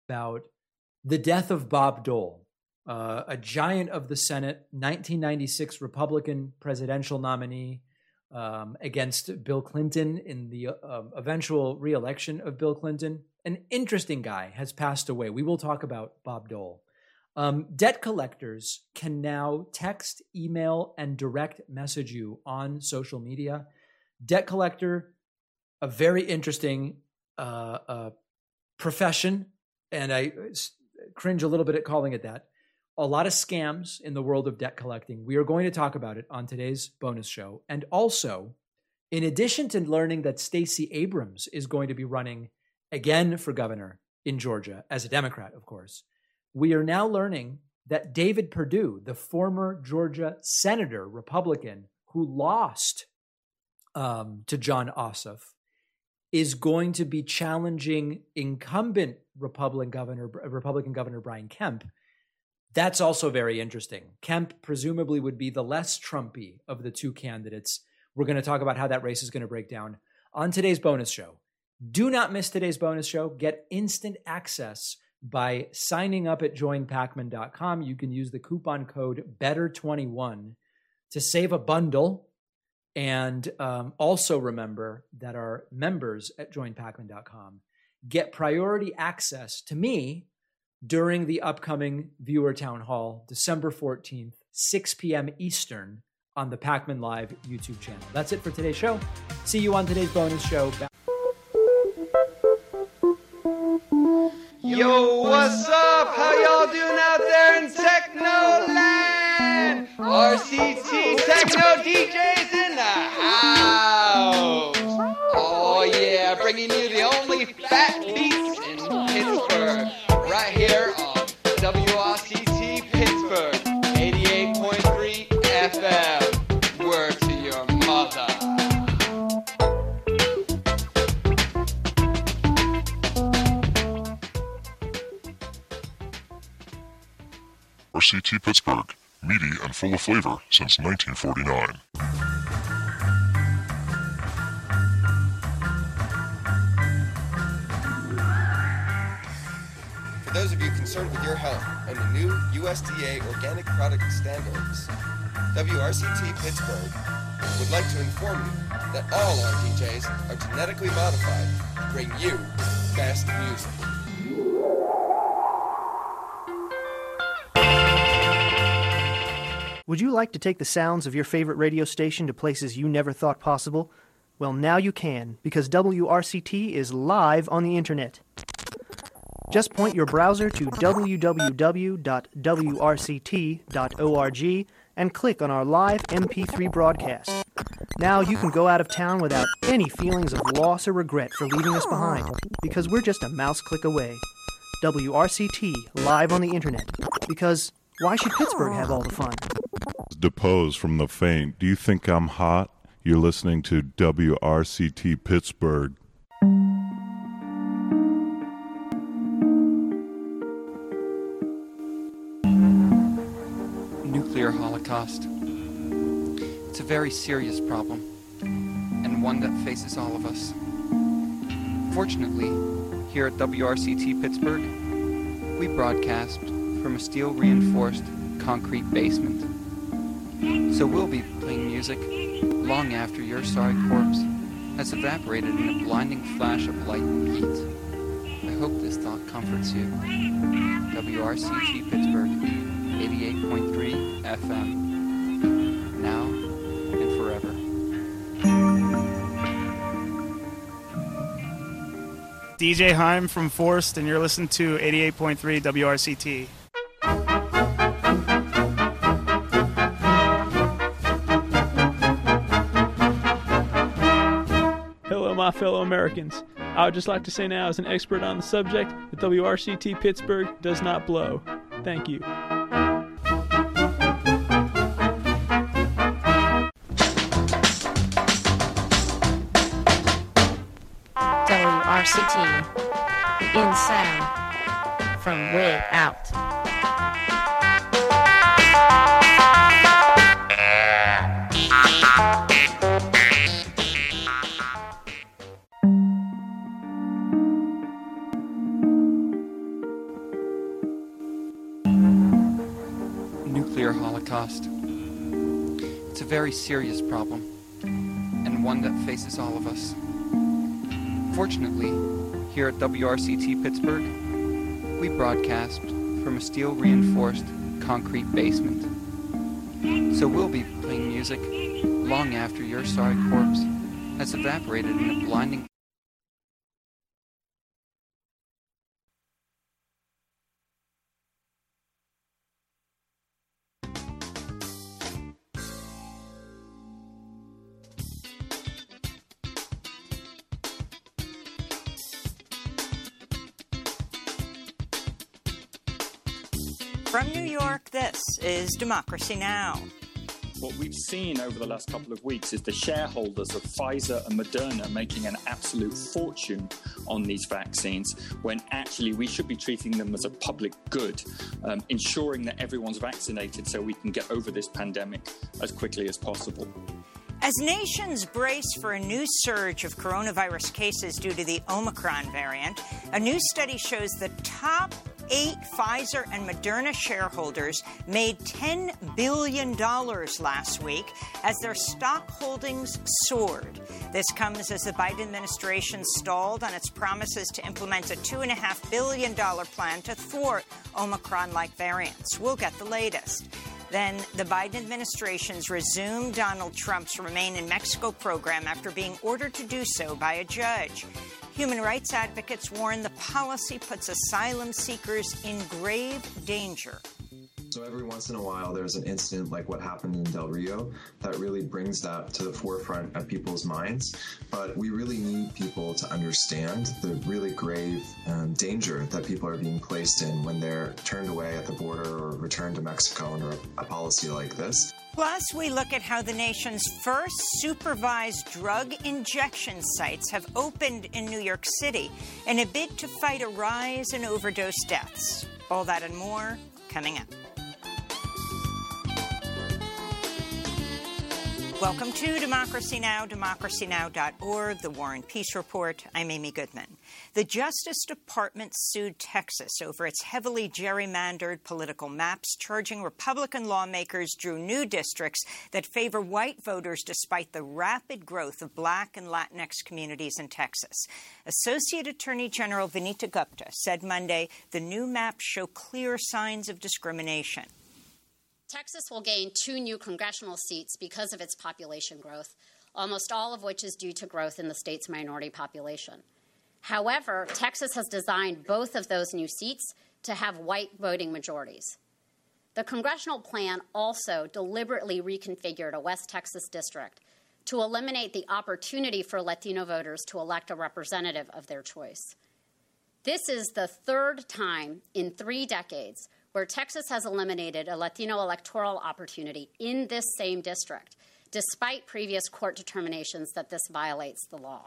about the death of Bob Dole, a giant of the Senate, 1996 Republican presidential nominee against Bill Clinton in the eventual reelection of Bill Clinton. An interesting guy has passed away. We will talk about Bob Dole. Debt collectors can now text, email, and direct message you on social media. Debt collector, a very interesting profession, and I cringe a little bit at calling it that. A lot of scams in the world of debt collecting. We are going to talk about it on today's bonus show. And also, in addition to learning that Stacey Abrams is going to be running again for governor in Georgia, as a Democrat, of course, we are now learning that David Perdue, the former Georgia senator, Republican, who lost to Jon Ossoff, is going to be challenging incumbent Republican Governor Brian Kemp. That's also very interesting. Kemp presumably would be the less Trumpy of the two candidates. We're going to talk about how that race is going to break down on today's bonus show. Do not miss today's bonus show. Get instant access by signing up at joinpacman.com. You can use the coupon code BETTER21 to save a bundle. And also remember that our members at joinpacman.com get priority access to me during the upcoming viewer town hall, December 14th, 6 p.m. Eastern on the Pacman Live YouTube channel. That's it for today's show. See you on today's bonus show. Yo, what's up? How y'all doing out there in Technoland? RCT Techno DJs in the house. Oh yeah, bringing you the only fat beats in Pittsburgh. Right here on WRCT Pittsburgh, 88.3 FM. Word to your mother. RCT Pittsburgh, meaty and full of flavor since 1949. For those of you concerned with your health and the new USDA organic product standards, WRCT Pittsburgh would like to inform you that all our DJs are genetically modified to bring you best music. Would you like to take the sounds of your favorite radio station to places you never thought possible? Well, now you can, because WRCT is live on the internet. Just point your browser to www.wrct.org and click on our live MP3 broadcast. Now you can go out of town without any feelings of loss or regret for leaving us behind, because we're just a mouse click away. WRCT, live on the internet. Because why should Pittsburgh have all the fun? Depose from the faint. Do you think I'm hot? You're listening to WRCT Pittsburgh. Nuclear holocaust. It's a very serious problem, and one that faces all of us. Fortunately, here at WRCT Pittsburgh, we broadcast from a steel-reinforced concrete basement. So we'll be playing music long after your sorry corpse has evaporated in a blinding flash of light and heat. I hope this thought comforts you. WRCT Pittsburgh, 88.3 FM. Now and forever. DJ Heim from Forced, and you're listening to 88.3 WRCT. Hello, my fellow Americans. I would just like to say now, as an expert on the subject, that WRCT Pittsburgh does not blow. Thank you. WRCT, in sound, from way out. nuclear holocaust. It's a very serious problem, and one that faces all of us. Fortunately, here at WRCT Pittsburgh, we broadcast from a steel-reinforced concrete basement. So we'll be playing music long after your sorry corpse has evaporated in a blinding... From New York, this is Democracy Now! What we've seen over the last couple of weeks is the shareholders of Pfizer and Moderna making an absolute fortune on these vaccines, when actually we should be treating them as a public good, ensuring that everyone's vaccinated so we can get over this pandemic as quickly as possible. As nations brace for a new surge of coronavirus cases due to the Omicron variant, a new study shows the top 8 Pfizer and Moderna shareholders made $10 billion last week as their stock holdings soared. This comes as the Biden administration stalled on its promises to implement a $2.5 billion plan to thwart Omicron-like variants. We'll get the latest. Then the Biden administration's resumed Donald Trump's Remain in Mexico program after being ordered to do so by a judge. Human rights advocates warn the policy puts asylum seekers in grave danger. So every once in a while, there's an incident like what happened in Del Rio that really brings that to the forefront of people's minds. But we really need people to understand the really grave danger that people are being placed in when they're turned away at the border or returned to Mexico under a policy like this. Plus, we look at how the nation's first supervised drug injection sites have opened in New York City in a bid to fight a rise in overdose deaths. All that and more coming up. Welcome to Democracy Now!, democracynow.org, the War and Peace Report. I'm Amy Goodman. The Justice Department sued Texas over its heavily gerrymandered political maps, charging Republican lawmakers drew new districts that favor white voters despite the rapid growth of Black and Latinx communities in Texas. Associate Attorney General Vanita Gupta said Monday the new maps show clear signs of discrimination. Texas will gain 2 new congressional seats because of its population growth, almost all of which is due to growth in the state's minority population. However, Texas has designed both of those new seats to have white voting majorities. The congressional plan also deliberately reconfigured a West Texas district to eliminate the opportunity for Latino voters to elect a representative of their choice. This is the 3rd time in 3 decades where Texas has eliminated a Latino electoral opportunity in this same district, despite previous court determinations that this violates the law.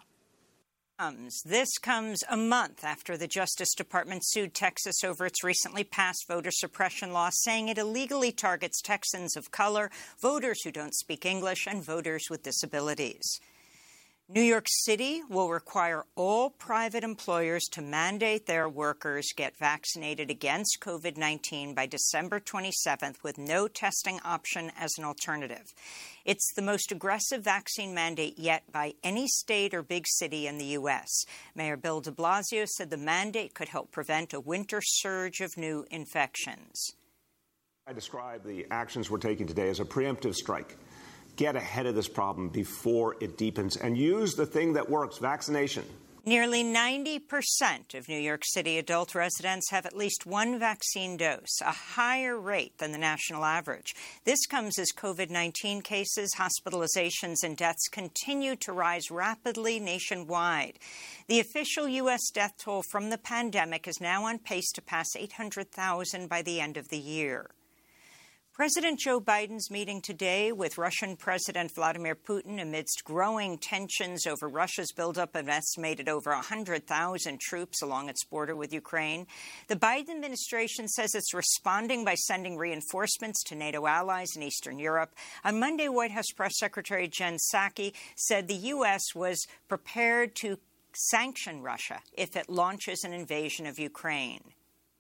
This comes a month after the Justice Department sued Texas over its recently passed voter suppression law, saying it illegally targets Texans of color, voters who don't speak English, and voters with disabilities. New York City will require all private employers to mandate their workers get vaccinated against COVID-19 by December 27th with no testing option as an alternative. It's the most aggressive vaccine mandate yet by any state or big city in the U.S. Mayor Bill de Blasio said the mandate could help prevent a winter surge of new infections. I describe the actions we're taking today as a preemptive strike. Get ahead of this problem before it deepens and use the thing that works, vaccination. Nearly 90% of New York City adult residents have at least 1 vaccine dose, a higher rate than the national average. This comes as COVID-19 cases, hospitalizations, and deaths continue to rise rapidly nationwide. The official U.S. death toll from the pandemic is now on pace to pass 800,000 by the end of the year. President Joe Biden's meeting today with Russian President Vladimir Putin amidst growing tensions over Russia's buildup of estimated over 100,000 troops along its border with Ukraine. The Biden administration says it's responding by sending reinforcements to NATO allies in Eastern Europe. On Monday, White House Press Secretary Jen Psaki said the U.S. was prepared to sanction Russia if it launches an invasion of Ukraine.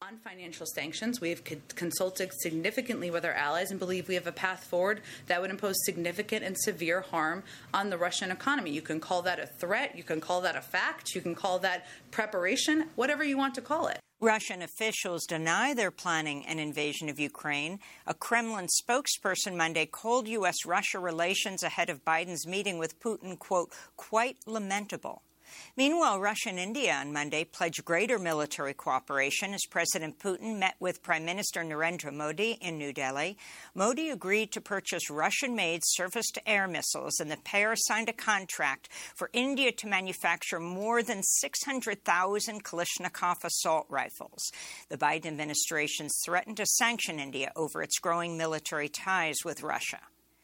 on financial sanctions. We have consulted significantly with our allies and believe we have a path forward that would impose significant and severe harm on the Russian economy. You can call that a threat, you can call that a fact, you can call that preparation, whatever you want to call it. Russian officials deny they're planning an invasion of Ukraine. A Kremlin spokesperson Monday called U.S.-Russia relations ahead of Biden's meeting with Putin, quote, quite lamentable. Meanwhile, Russia and India on Monday pledged greater military cooperation as President Putin met with Prime Minister Narendra Modi in New Delhi. Modi agreed to purchase Russian-made surface-to-air missiles, and the pair signed a contract for India to manufacture more than 600,000 Kalashnikov assault rifles. The Biden administration threatened to sanction India over its growing military ties with Russia.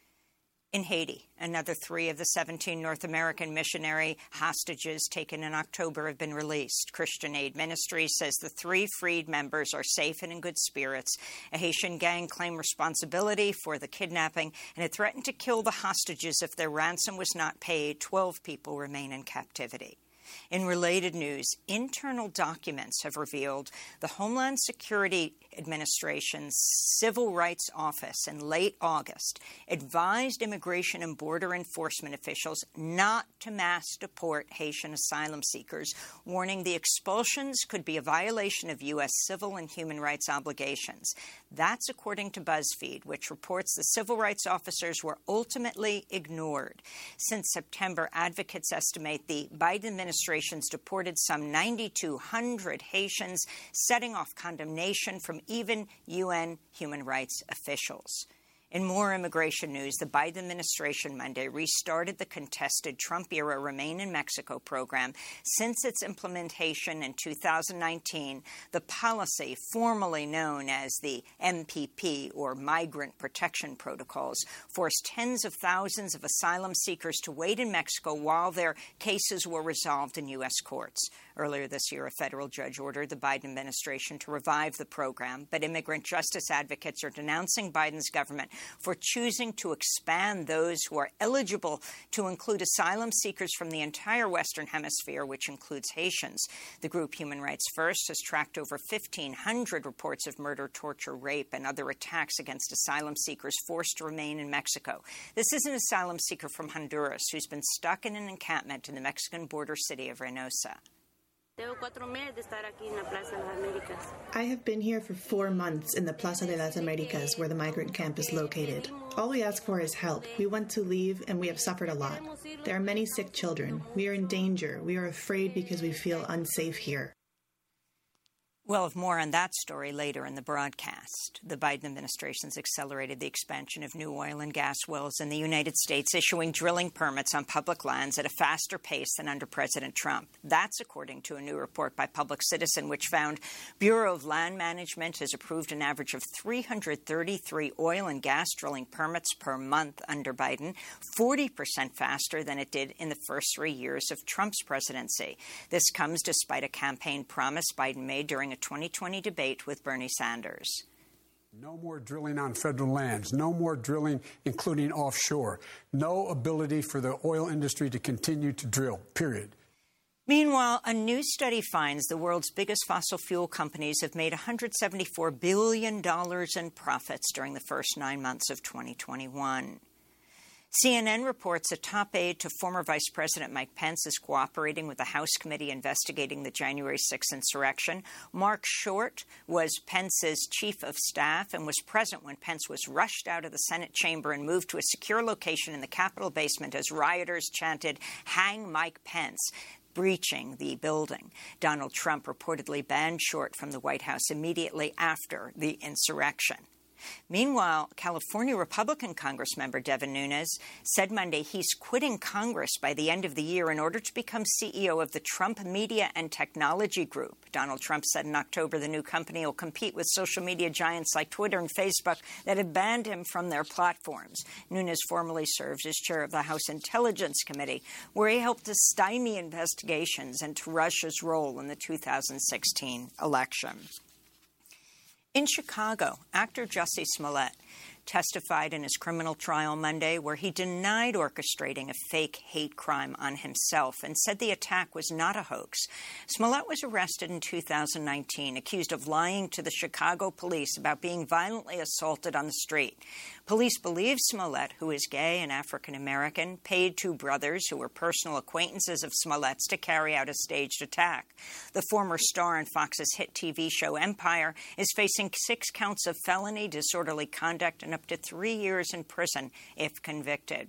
In Haiti, another 3 of the 17 North American missionary hostages taken in October have been released. Christian Aid Ministry says the 3 freed members are safe and in good spirits. A Haitian gang claimed responsibility for the kidnapping, and it threatened to kill the hostages if their ransom was not paid. 12 people remain in captivity. In related news, internal documents have revealed the Homeland Security Administration's Civil Rights Office in late August advised Immigration and Border Enforcement officials not to mass deport Haitian asylum seekers, warning the expulsions could be a violation of U.S. civil and human rights obligations. That's according to BuzzFeed, which reports the civil rights officers were ultimately ignored. Since September, advocates estimate the Biden administration's deported some 9,200 Haitians, setting off condemnation from even UN human rights officials. In more immigration news, the Biden administration Monday restarted the contested Trump-era Remain in Mexico program. Since its implementation in 2019, the policy, formerly known as the MPP, or Migrant Protection Protocols, forced tens of thousands of asylum seekers to wait in Mexico while their cases were resolved in U.S. courts. Earlier this year, a federal judge ordered the Biden administration to revive the program, but immigrant justice advocates are denouncing Biden's government for choosing to expand those who are eligible to include asylum seekers from the entire Western Hemisphere, which includes Haitians. The group Human Rights First has tracked over 1,500 reports of murder, torture, rape, and other attacks against asylum seekers forced to remain in Mexico. This is an asylum seeker from Honduras who's been stuck in an encampment in the Mexican border city of Reynosa. I have been here for 4 months in the Plaza de las Americas, where the migrant camp is located. All we ask for is help. We want to leave, and we have suffered a lot. There are many sick children. We are in danger. We are afraid because we feel unsafe here. We'll have more on that story later in the broadcast. The Biden administration's accelerated the expansion of new oil and gas wells in the United States, issuing drilling permits on public lands at a faster pace than under President Trump. That's according to a new report by Public Citizen, which found Bureau of Land Management has approved an average of 333 oil and gas drilling permits per month under Biden, 40% faster than it did in the first 3 years of Trump's presidency. This comes despite a campaign promise Biden made during a 2020 debate with Bernie Sanders. No more drilling on federal lands, no more drilling, including offshore, no ability for the oil industry to continue to drill, period. Meanwhile, a new study finds the world's biggest fossil fuel companies have made $174 billion in profits during the first 9 months of 2021. CNN reports a top aide to former Vice President Mike Pence is cooperating with the House committee investigating the January 6th insurrection. Mark Short was Pence's chief of staff and was present when Pence was rushed out of the Senate chamber and moved to a secure location in the Capitol basement as rioters chanted, "Hang Mike Pence," breaching the building. Donald Trump reportedly banned Short from the White House immediately after the insurrection. Meanwhile, California Republican Congressmember Devin Nunes said Monday he's quitting Congress by the end of the year in order to become CEO of the Trump Media and Technology Group. Donald Trump said in October the new company will compete with social media giants like Twitter and Facebook that have banned him from their platforms. Nunes formerly served as chair of the House Intelligence Committee, where he helped to stymie investigations into Russia's role in the 2016 election. In Chicago, actor Jussie Smollett testified in his criminal trial Monday, where he denied orchestrating a fake hate crime on himself and said the attack was not a hoax. Smollett was arrested in 2019, accused of lying to the Chicago police about being violently assaulted on the street. Police believe Smollett, who is gay and African-American, paid two brothers who were personal acquaintances of Smollett's to carry out a staged attack. The former star on Fox's hit TV show Empire is facing 6 counts of felony disorderly conduct and up to 3 years in prison if convicted.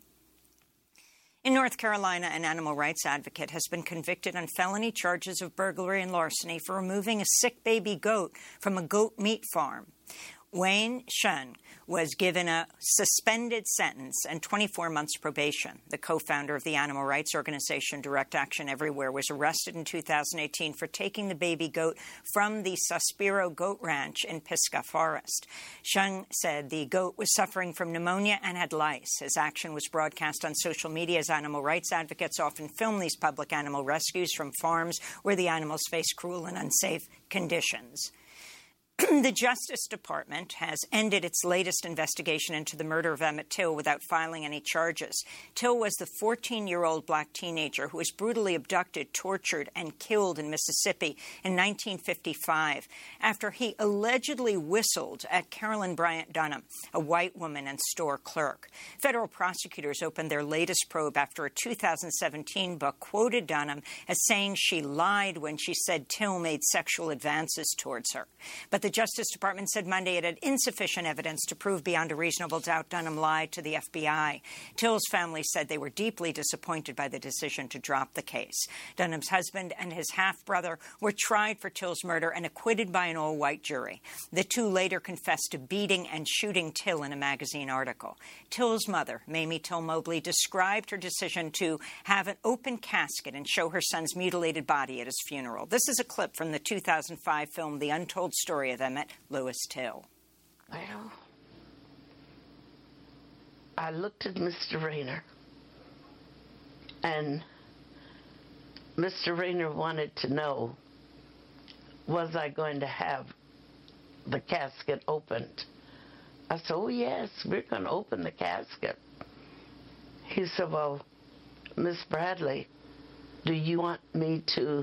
In North Carolina, an animal rights advocate has been convicted on felony charges of burglary and larceny for removing a sick baby goat from a goat meat farm. Wayne Shun was given a suspended sentence and 24 months probation. The co-founder of the animal rights organization Direct Action Everywhere was arrested in 2018 for taking the baby goat from the Sospiro Goat Ranch in Pisgah Forest. Shun said the goat was suffering from pneumonia and had lice. His action was broadcast on social media as animal rights advocates often film these public animal rescues from farms where the animals face cruel and unsafe conditions. The Justice Department has ended its latest investigation into the murder of Emmett Till without filing any charges. Till was the 14-year-old black teenager who was brutally abducted, tortured, and killed in Mississippi in 1955 after he allegedly whistled at Carolyn Bryant Dunham, a white woman and store clerk. Federal prosecutors opened their latest probe after a 2017 book quoted Dunham as saying she lied when she said Till made sexual advances towards her. But the Justice Department said Monday it had insufficient evidence to prove beyond a reasonable doubt Dunham lied to the FBI. Till's family said they were deeply disappointed by the decision to drop the case. Dunham's husband and his half-brother were tried for Till's murder and acquitted by an all-white jury. The two later confessed to beating and shooting Till in a magazine article. Till's mother, Mamie Till Mobley, described her decision to have an open casket and show her son's mutilated body at his funeral. This is a clip from the 2005 film The Untold Story of Emmett Lewis Till. Well, I looked at Mr. Rayner, and Mr. Rayner wanted to know, was I going to have the casket opened? I said, oh, yes, we're going to open the casket. He said, well, Miss Bradley, do you want me to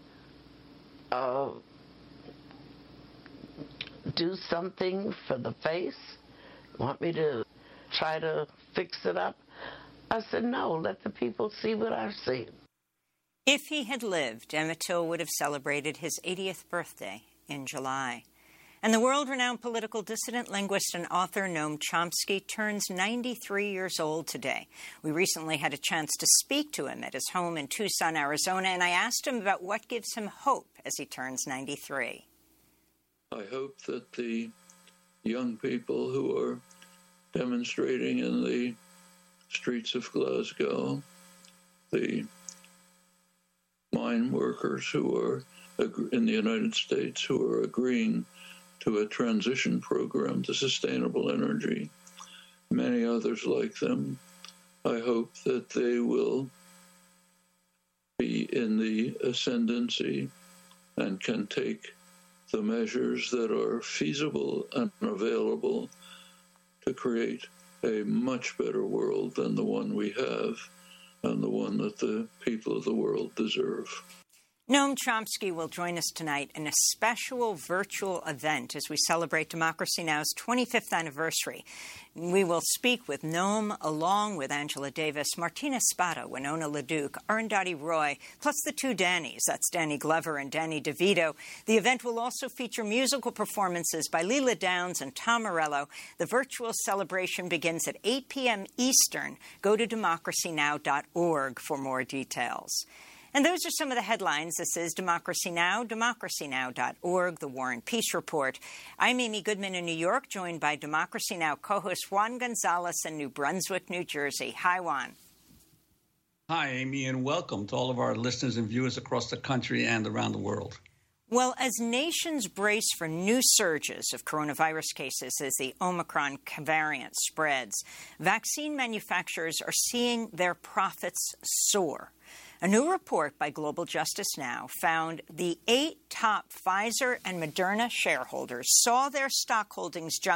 do something for the face? Want me to try to fix it up? I said, no, let the people see what I've seen. If he had lived, Emmett Till would have celebrated his 80th birthday in July. And the world-renowned political dissident, linguist, and author Noam Chomsky turns 93 years old today. We recently had a chance to speak to him at his home in Tucson, Arizona, and I asked him about what gives him hope as he turns 93. I hope that the young people who are demonstrating in the streets of Glasgow, the mine workers who are in the United States who are agreeing to a transition program to sustainable energy, many others like them, I hope that they will be in the ascendancy and can take the measures that are feasible and available to create a much better world than the one we have and the one that the people of the world deserve. Noam Chomsky will join us tonight in a special virtual event as we celebrate Democracy Now!'s 25th anniversary. We will speak with Noam along with Angela Davis, Martina Spada, Winona LaDuke, Arundhati Roy, plus the two Dannys, that's Danny Glover and Danny DeVito. The event will also feature musical performances by Leela Downs and Tom Morello. The virtual celebration begins at 8 p.m. Eastern. Go to democracynow.org for more details. And those are some of the headlines. This is Democracy Now!, democracynow.org, The War and Peace Report. I'm Amy Goodman in New York, joined by Democracy Now! Co-host Juan Gonzalez in New Brunswick, New Jersey. Hi, Juan. Hi, Amy, and welcome to all of our listeners and viewers across the country and around the world. Well, as nations brace for new surges of coronavirus cases as the Omicron variant spreads, vaccine manufacturers are seeing their profits soar. A new report by Global Justice Now found the 8 top Pfizer and Moderna shareholders saw their stock holdings jump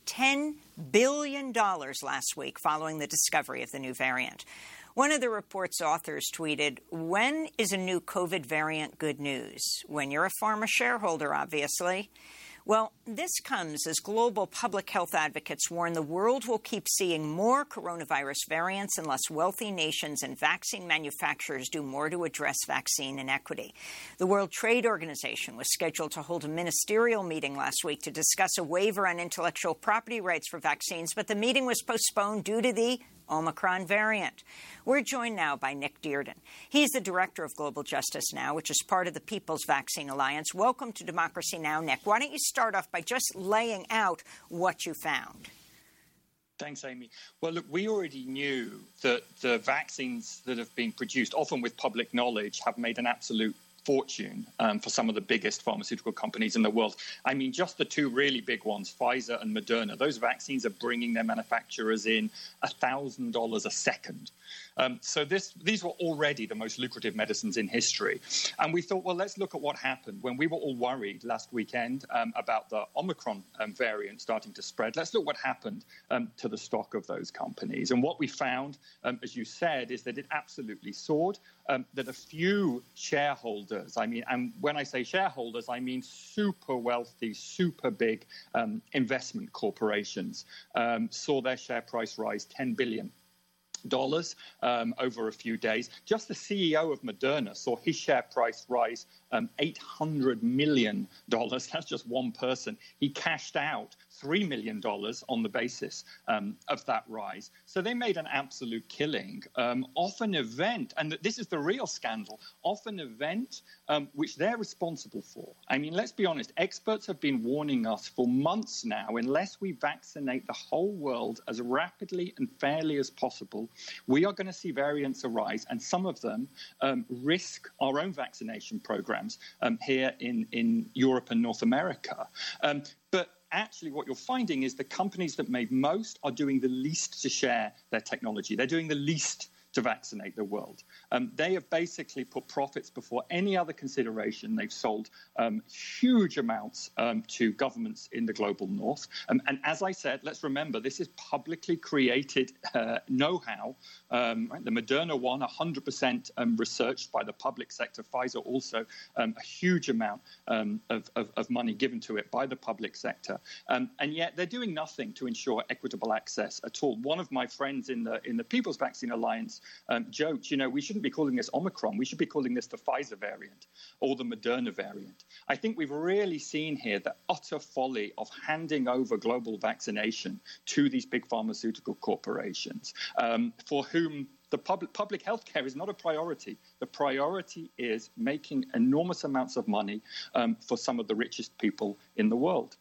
$10 billion last week following the discovery of the new variant. One of the report's authors tweeted, "When is a new COVID variant good news? When you're a pharma shareholder, obviously." Well, this comes as global public health advocates warn the world will keep seeing more coronavirus variants unless wealthy nations and vaccine manufacturers do more to address vaccine inequity. The World Trade Organization was scheduled to hold a ministerial meeting last week to discuss a waiver on intellectual property rights for vaccines, but the meeting was postponed due to the Omicron variant. We're joined now by Nick Dearden. He's the director of Global Justice Now, which is part of the People's Vaccine Alliance. Welcome to Democracy Now!, Nick. Why don't you start off by just laying out what you found? Thanks, Amy. Well, look, we already knew that the vaccines that have been produced, often with public knowledge, have made an absolute fortune for some of the biggest pharmaceutical companies in the world. I mean, just the two really big ones, Pfizer and Moderna, those vaccines are bringing their manufacturers in $1,000 a second. So these were already the most lucrative medicines in history. And we thought, well, let's look at what happened when we were all worried last weekend about the Omicron variant starting to spread. Let's look what happened to the stock of those companies. And what we found, as you said, is that it absolutely soared, that a few shareholders, and when I say shareholders, I mean super wealthy, super big investment corporations, saw their share price rise $10 billion. Over a few days. Just the CEO of Moderna saw his share price rise $800 million. That's just one person. He cashed out $3 million on the basis of that rise. So they made an absolute killing off an event, and this is the real scandal, off an event which they're responsible for. I mean, let's be honest, experts have been warning us for months now, unless we vaccinate the whole world as rapidly and fairly as possible, we are going to see variants arise, and some of them risk our own vaccination programs here in Europe and North America. But actually what you're finding is the companies that made most are doing the least to share their technology. They're doing the least to vaccinate the world. They have basically put profits before any other consideration. They've sold huge amounts to governments in the global north. And as I said, let's remember, this is publicly created know-how. Right? The Moderna one, 100% researched by the public sector. Pfizer also a huge amount of money given to it by the public sector. And yet they're doing nothing to ensure equitable access at all. One of my friends in the People's Vaccine Alliance joked, we shouldn't be calling this Omicron. We should be calling this the Pfizer variant or the Moderna variant. I think we've really seen here the utter folly of handing over global vaccination to these big pharmaceutical corporations for whom the public health care is not a priority. The priority is making enormous amounts of money for some of the richest people in the world.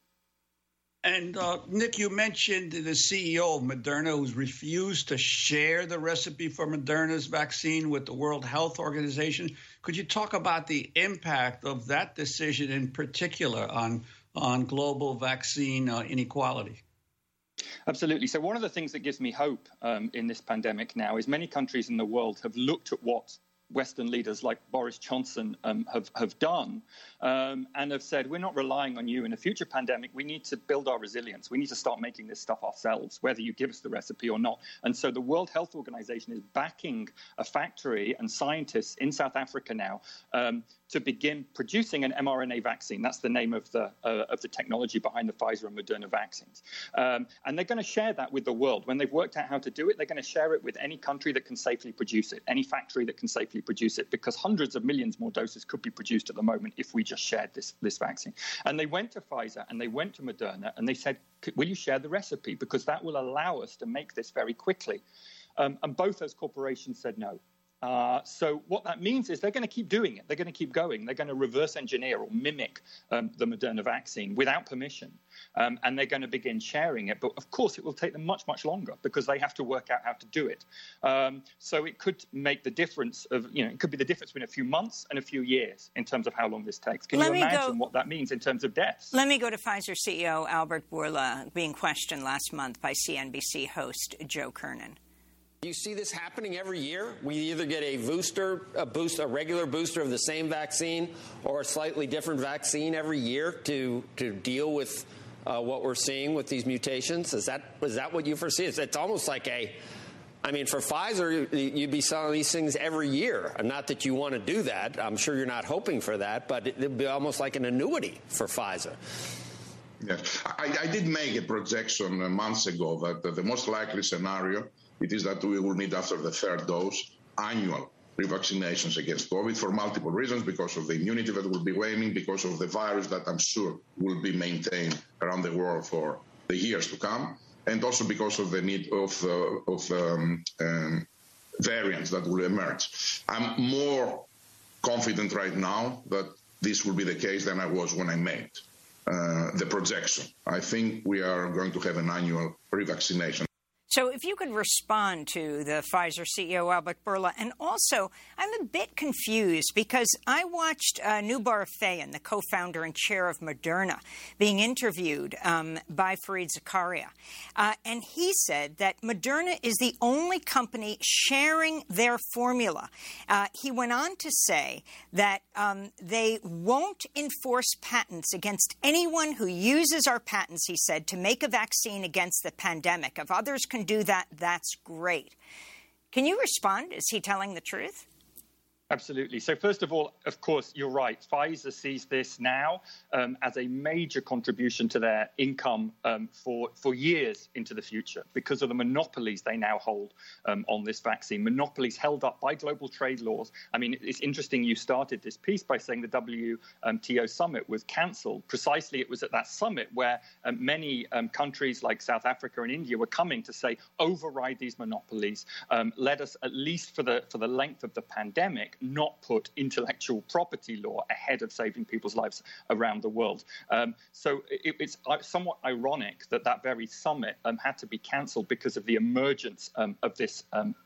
And Nick, you mentioned the CEO of Moderna who's refused to share the recipe for Moderna's vaccine with the World Health Organization. Could you talk about the impact of that decision in particular on global vaccine inequality? Absolutely. So one of the things that gives me hope in this pandemic now is many countries in the world have looked at what Western leaders like Boris Johnson have done and have said, we're not relying on you in a future pandemic. We need to build our resilience. We need to start making this stuff ourselves, whether you give us the recipe or not. And so the World Health Organization is backing a factory and scientists in South Africa now to begin producing an mRNA vaccine. That's the name of the technology behind the Pfizer and Moderna vaccines. And they're going to share that with the world. When they've worked out how to do it, they're going to share it with any country that can safely produce it, any factory that can safely produce it, because hundreds of millions more doses could be produced at the moment if we just shared this vaccine. And they went to Pfizer and they went to Moderna and they said, will you share the recipe? Because that will allow us to make this very quickly. And both those corporations said no. So what that means is they're going to keep doing it. They're going to keep going. They're going to reverse engineer or mimic the Moderna vaccine without permission. And they're going to begin sharing it. But of course, it will take them much, much longer because they have to work out how to do it. So it could make the difference of, it could be the difference between a few months and a few years in terms of how long this takes. Can you imagine what that means in terms of deaths? Let me go to Pfizer CEO Albert Bourla being questioned last month by CNBC host Joe Kernan. You see this happening every year. We either get a regular booster of the same vaccine or a slightly different vaccine every year to deal with what we're seeing with these mutations? Is that what you foresee? It's almost like for Pfizer, you'd be selling these things every year. Not that you want to do that. I'm sure you're not hoping for that, but it'd be almost like an annuity for Pfizer. Yes, I did make a projection months ago that the most likely scenario it is that we will need after the third dose annual revaccinations against COVID for multiple reasons, because of the immunity that will be waning, because of the virus that I'm sure will be maintained around the world for the years to come, and also because of the need of variants that will emerge. I'm more confident right now that this will be the case than I was when I made the projection. I think we are going to have an annual revaccination. So if you could respond to the Pfizer CEO, Albert Bourla. And also, I'm a bit confused because I watched Noubar Afeyan, the co-founder and chair of Moderna, being interviewed by Fareed Zakaria. And he said that Moderna is the only company sharing their formula. He went on to say that they won't enforce patents against anyone who uses our patents, he said, to make a vaccine against the pandemic. If others can do that, that's great. Can you respond? Is he telling the truth? Absolutely. So first of all, of course, you're right. Pfizer sees this now as a major contribution to their income for years into the future because of the monopolies they now hold on this vaccine. Monopolies held up by global trade laws. I mean, it's interesting you started this piece by saying the WTO summit was cancelled. Precisely, it was at that summit where many countries like South Africa and India were coming to say, override these monopolies. Let us, at least for the length of the pandemic, not put intellectual property law ahead of saving people's lives around the world. So it's somewhat ironic that very summit had to be cancelled because of the emergence of this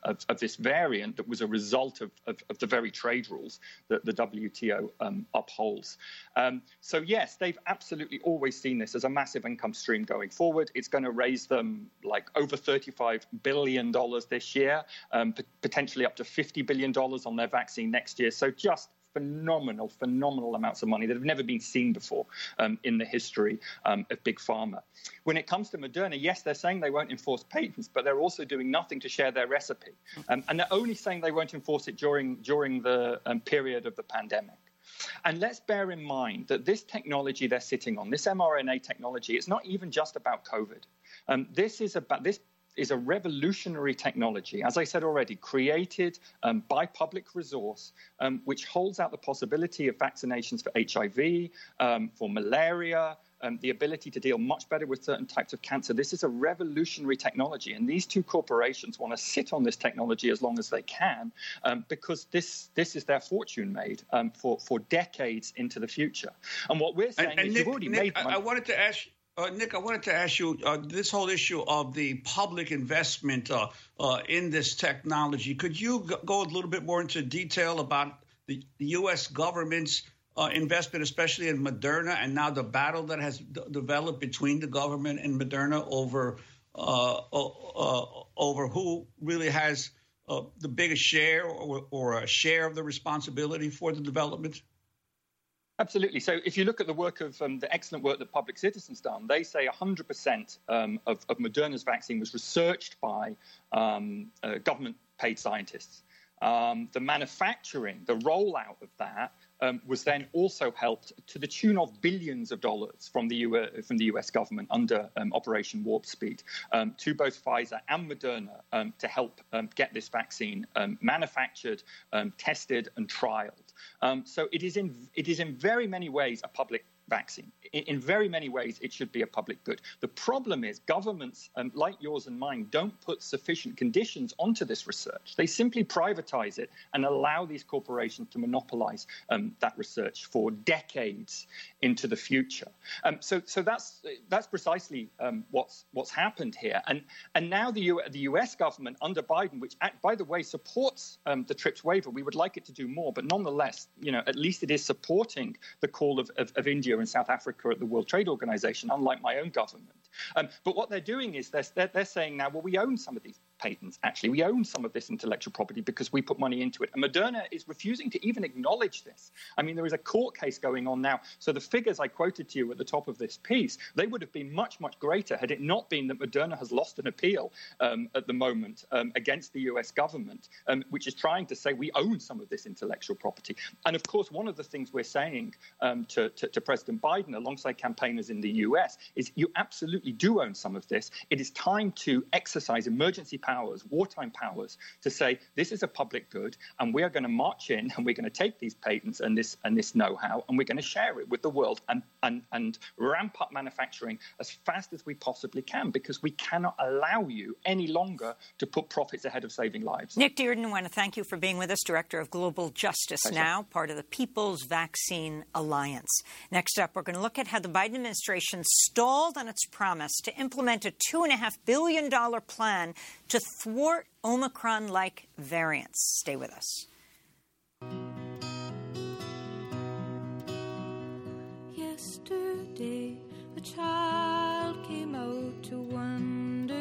variant that was a result of the very trade rules that the WTO upholds. So yes, they've absolutely always seen this as a massive income stream going forward. It's going to raise them like over $35 billion this year, potentially up to $50 billion on their vaccine next year. So just phenomenal amounts of money that have never been seen before in the history of Big Pharma. When it comes to Moderna, yes, they're saying they won't enforce patents, but they're also doing nothing to share their recipe. And they're only saying they won't enforce it during the period of the pandemic. And let's bear in mind that this technology they're sitting on, this mRNA technology, it's not even just about COVID. This is a revolutionary technology, as I said already, created by public resource, which holds out the possibility of vaccinations for HIV, for malaria, the ability to deal much better with certain types of cancer. This is a revolutionary technology, and these two corporations want to sit on this technology as long as they can because this is their fortune made for decades into the future. And what we're saying is Nick, you've already made money. I wanted to ask Nick, I wanted to ask you this whole issue of the public investment in this technology. Could you go a little bit more into detail about the U.S. government's investment, especially in Moderna, and now the battle that has developed between the government and Moderna over who really has the biggest share or a share of the responsibility for the development? Absolutely. So if you look at the work of the excellent work that Public Citizen's done, they say 100% of Moderna's vaccine was researched by government-paid scientists. The manufacturing, the rollout of that was then also helped to the tune of billions of dollars from the US government under Operation Warp Speed to both Pfizer and Moderna to help get this vaccine manufactured, tested and trialed. So it is in very many ways a public vaccine. In very many ways, it should be a public good. The problem is governments like yours and mine don't put sufficient conditions onto this research. They simply privatize it and allow these corporations to monopolize that research for decades into the future. So that's precisely what's happened here. And now the US government under Biden, which by the way supports the TRIPS waiver, we would like it to do more, but nonetheless, at least it is supporting the call of India and South Africa at the World Trade Organization, unlike my own government. But what they're doing is they're saying now, well, we own some of patents, actually. We own some of this intellectual property because we put money into it. And Moderna is refusing to even acknowledge this. I mean, there is a court case going on now. So the figures I quoted to you at the top of this piece, they would have been much, much greater had it not been that Moderna has lost an appeal at the moment against the US government, which is trying to say we own some of this intellectual property. And of course, one of the things we're saying to President Biden alongside campaigners in the US is you absolutely do own some of this. It is time to exercise emergency powers, wartime powers, to say this is a public good and we are going to march in and we're going to take these patents and this know-how and we're going to share it with the world and ramp up manufacturing as fast as we possibly can, because we cannot allow you any longer to put profits ahead of saving lives. Nick Dearden, I want to thank you for being with us, Director of Global Justice Now, part of the People's Vaccine Alliance. Next up, we're going to look at how the Biden administration stalled on its promise to implement a $2.5 billion plan to thwart Omicron-like variants. Stay with us. Yesterday, a child came out to wonder,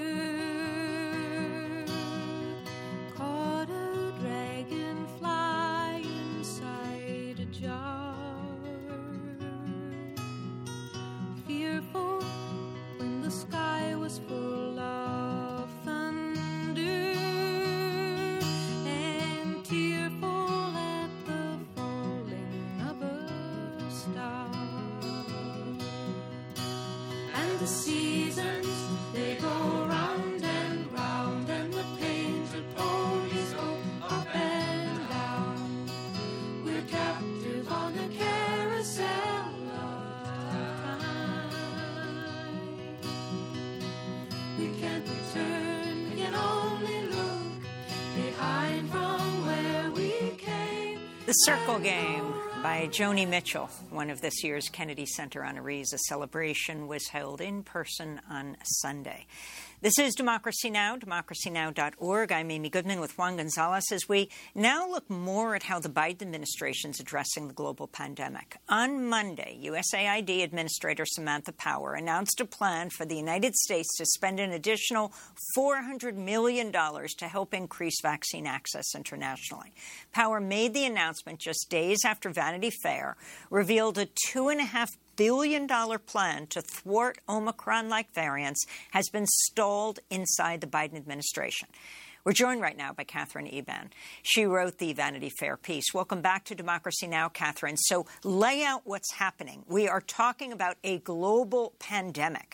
caught a dragonfly inside a jar, fearful when the sky was full of thunder, and tearful at the falling of a star. And the seasons, they go round and round, and the painted ponies go up and down. We're captive on the carousel of time. We can't return, we can only look behind from where we came. The Circle Game by Joni Mitchell, one of this year's Kennedy Center honorees. A celebration was held in person on Sunday. This is Democracy Now!, democracynow.org. I'm Amy Goodman with Juan Gonzalez as we now look more at how the Biden administration is addressing the global pandemic. On Monday, USAID Administrator Samantha Power announced a plan for the United States to spend an additional $400 million to help increase vaccine access internationally. Power made the announcement just days after Vanity Fair revealed a $2.5 billion plan to thwart Omicron-like variants has been stalled inside the Biden administration. We're joined right now by Catherine Eban. She wrote the Vanity Fair piece. Welcome back to Democracy Now!, Catherine. So lay out what's happening. We are talking about a global pandemic.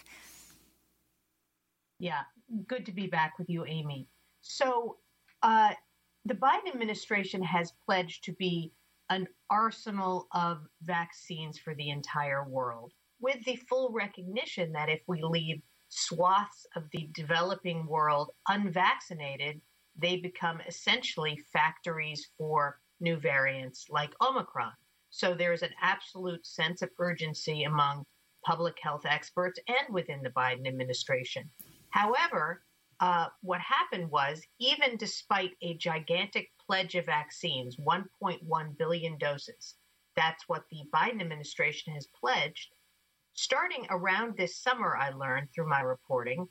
Yeah, good to be back with you, Amy. So the Biden administration has pledged to be an arsenal of vaccines for the entire world, with the full recognition that if we leave swaths of the developing world unvaccinated, they become essentially factories for new variants like Omicron. So there's an absolute sense of urgency among public health experts and within the Biden administration. However, what happened was, even despite a gigantic pledge of vaccines, 1.1 billion doses, that's what the Biden administration has pledged, starting around this summer, I learned through my reporting,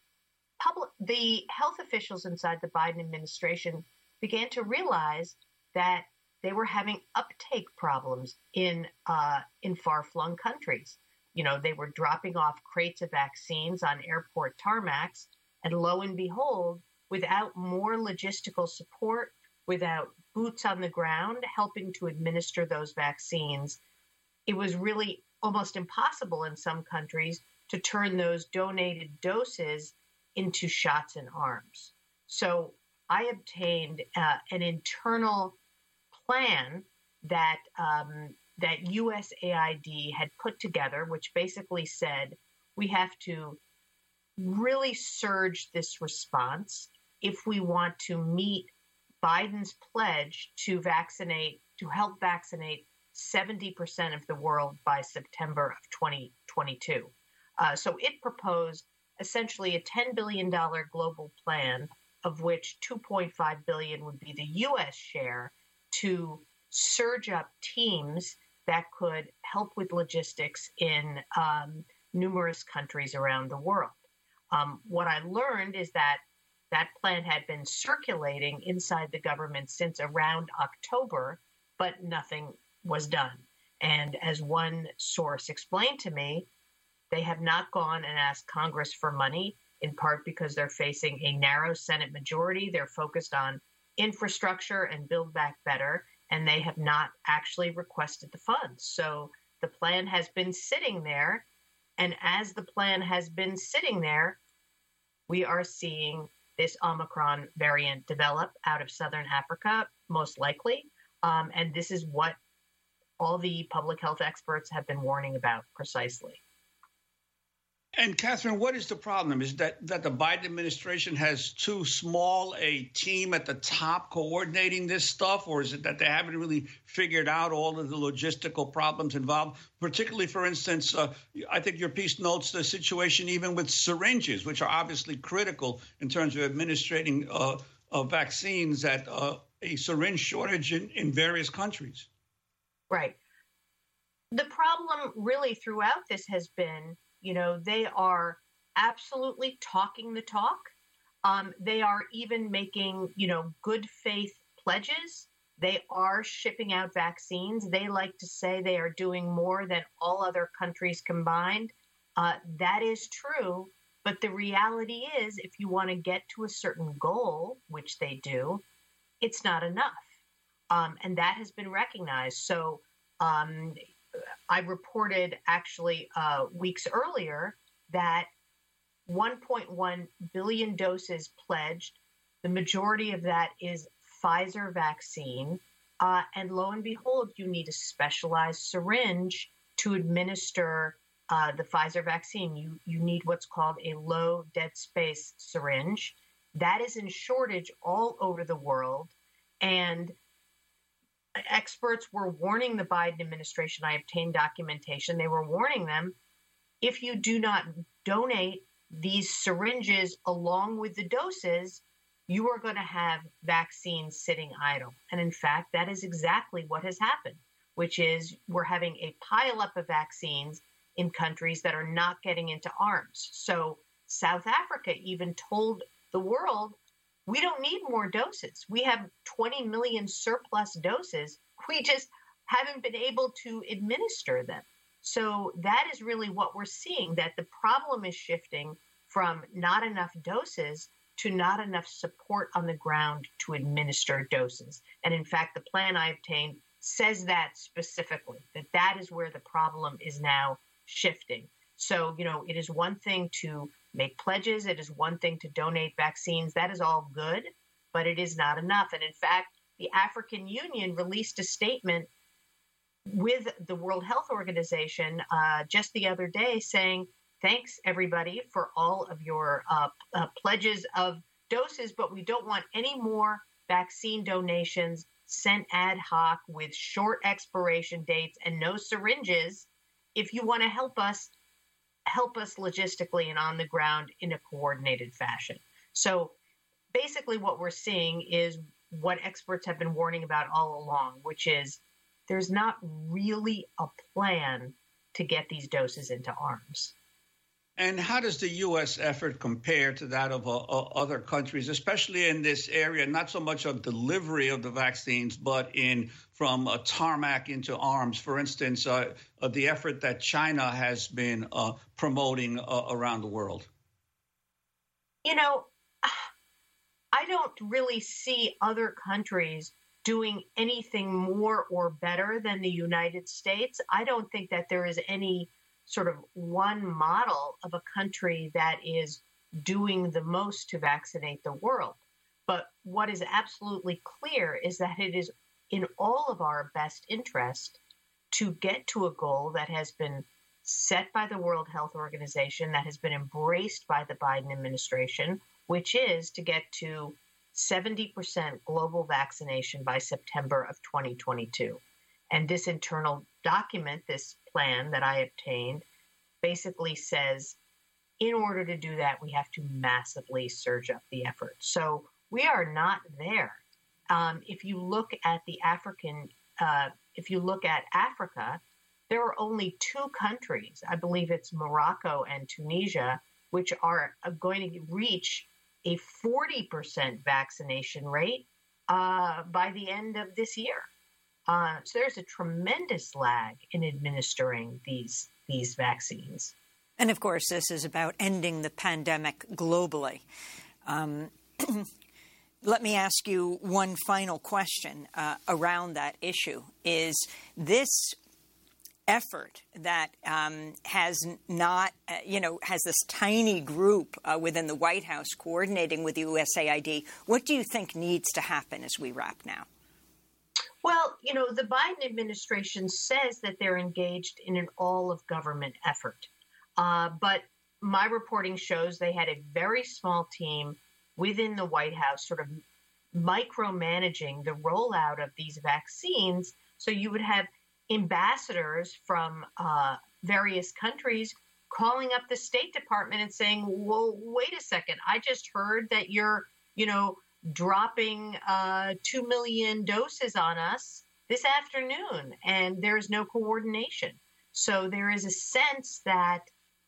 the health officials inside the Biden administration began to realize that they were having uptake problems in far-flung countries. You know, they were dropping off crates of vaccines on airport tarmacs, and lo and behold, without more logistical support, without boots on the ground helping to administer those vaccines, it was really almost impossible in some countries to turn those donated doses into shots in arms. So I obtained an internal plan that that USAID had put together, which basically said we have to really surge this response if we want to meet Biden's pledge to help vaccinate 70% of the world by September of 2022. So it proposed essentially a $10 billion global plan, of which $2.5 billion would be the U.S. share, to surge up teams that could help with logistics in numerous countries around the world. What I learned is that that plan had been circulating inside the government since around October, but nothing was done. And as one source explained to me, they have not gone and asked Congress for money, in part because they're facing a narrow Senate majority. They're focused on infrastructure and Build Back Better, and they have not actually requested the funds. So the plan has been sitting there, and as the plan has been sitting there, we are seeing this Omicron variant develop out of Southern Africa, most likely. And this is what all the public health experts have been warning about precisely. And Catherine, what is the problem? Is that the Biden administration has too small a team at the top coordinating this stuff, or is it that they haven't really figured out all of the logistical problems involved? Particularly, for instance, I think your piece notes the situation even with syringes, which are obviously critical in terms of administrating vaccines at a syringe shortage in various countries. Right. The problem really throughout this has been, they are absolutely talking the talk. They are even making, good faith pledges. They are shipping out vaccines. They like to say they are doing more than all other countries combined. That is true. But the reality is, if you want to get to a certain goal, which they do, it's not enough. And that has been recognized. So I reported actually weeks earlier that 1.1 billion doses pledged. The majority of that is Pfizer vaccine. And lo and behold, you need a specialized syringe to administer the Pfizer vaccine. You need what's called a low dead space syringe. That is in shortage all over the world. And experts were warning the Biden administration. I obtained documentation. They were warning them, if you do not donate these syringes along with the doses, you are going to have vaccines sitting idle. And in fact, that is exactly what has happened, which is we're having a pileup of vaccines in countries that are not getting into arms. So South Africa even told the world, we don't need more doses. We have 20 million surplus doses. We just haven't been able to administer them. So that is really what we're seeing, that the problem is shifting from not enough doses to not enough support on the ground to administer doses. And in fact, the plan I obtained says that specifically, that is where the problem is now shifting. So, it is one thing to make pledges. It is one thing to donate vaccines. That is all good, but it is not enough. And in fact, the African Union released a statement with the World Health Organization just the other day saying, thanks, everybody, for all of your pledges of doses, but we don't want any more vaccine donations sent ad hoc with short expiration dates and no syringes. If you want to help us logistically and on the ground in a coordinated fashion. So basically what we're seeing is what experts have been warning about all along, which is there's not really a plan to get these doses into arms. And how does the U.S. effort compare to that of other countries, especially in this area, not so much of delivery of the vaccines, but from tarmac into arms? For instance, the effort that China has been promoting around the world. I don't really see other countries doing anything more or better than the United States. I don't think that there is any sort of one model of a country that is doing the most to vaccinate the world. But what is absolutely clear is that it is in all of our best interest to get to a goal that has been set by the World Health Organization, that has been embraced by the Biden administration, which is to get to 70% global vaccination by September of 2022. And this internal document, this plan that I obtained, basically says, in order to do that, we have to massively surge up the effort. So we are not there. If you look at Africa, there are only two countries, I believe it's Morocco and Tunisia, which are going to reach a 40% vaccination rate by the end of this year. So there's a tremendous lag in administering these vaccines. And of course, this is about ending the pandemic globally. Let me ask you one final question around that issue. Is this effort that has this tiny group within the White House coordinating with USAID, what do you think needs to happen as we wrap now? Well, the Biden administration says that they're engaged in an all-of-government effort. But my reporting shows they had a very small team within the White House sort of micromanaging the rollout of these vaccines. So you would have ambassadors from various countries calling up the State Department and saying, well, wait a second, I just heard that you're, dropping 2 million doses on us this afternoon, and there's no coordination. So there is a sense that,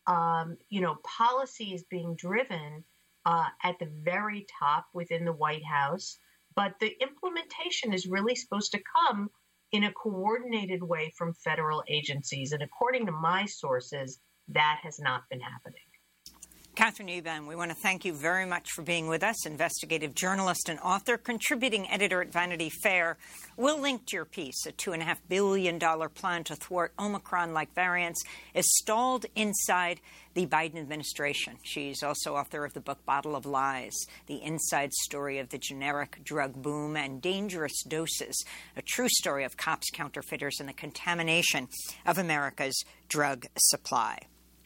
policy is being driven at the very top within the White House, but the implementation is really supposed to come in a coordinated way from federal agencies. And according to my sources, that has not been happening. Katherine Eban, we want to thank you very much for being with us, investigative journalist and author, contributing editor at Vanity Fair. We'll link to your piece. A $2.5 billion plan to thwart Omicron-like variants is stalled inside the Biden administration. She's also author of the book Bottle of Lies, the inside story of the generic drug boom and dangerous doses, a true story of cops, counterfeiters, and the contamination of America's drug supply.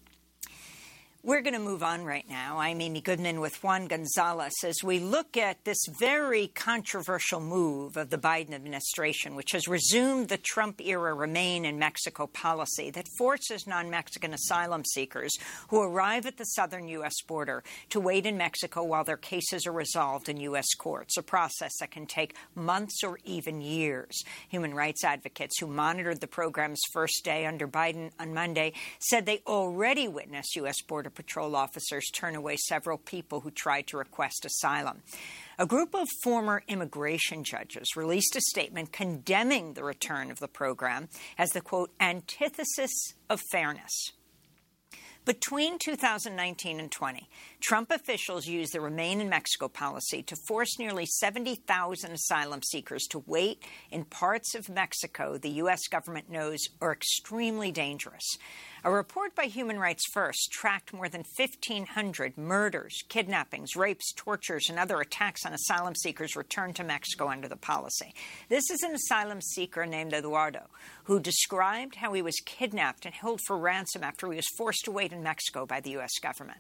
We're going to move on right now. I'm Amy Goodman with Juan Gonzalez as we look at this very controversial move of the Biden administration, which has resumed the Trump-era Remain in Mexico policy that forces non-Mexican asylum seekers who arrive at the southern U.S. border to wait in Mexico while their cases are resolved in U.S. courts, a process that can take months or even years. Human rights advocates who monitored the program's first day under Biden on Monday said they already witnessed U.S. Border Patrol officers turn away several people who tried to request asylum. A group of former immigration judges released a statement condemning the return of the program as the, quote, antithesis of fairness. Between 2019 and 20, Trump officials used the Remain in Mexico policy to force nearly 70,000 asylum seekers to wait in parts of Mexico the U.S. government knows are extremely dangerous. A report by Human Rights First tracked more than 1,500 murders, kidnappings, rapes, tortures, and other attacks on asylum seekers returned to Mexico under the policy. This is an asylum seeker named Eduardo, who described how he was kidnapped and held for ransom after he was forced to wait in Mexico by the U.S. government.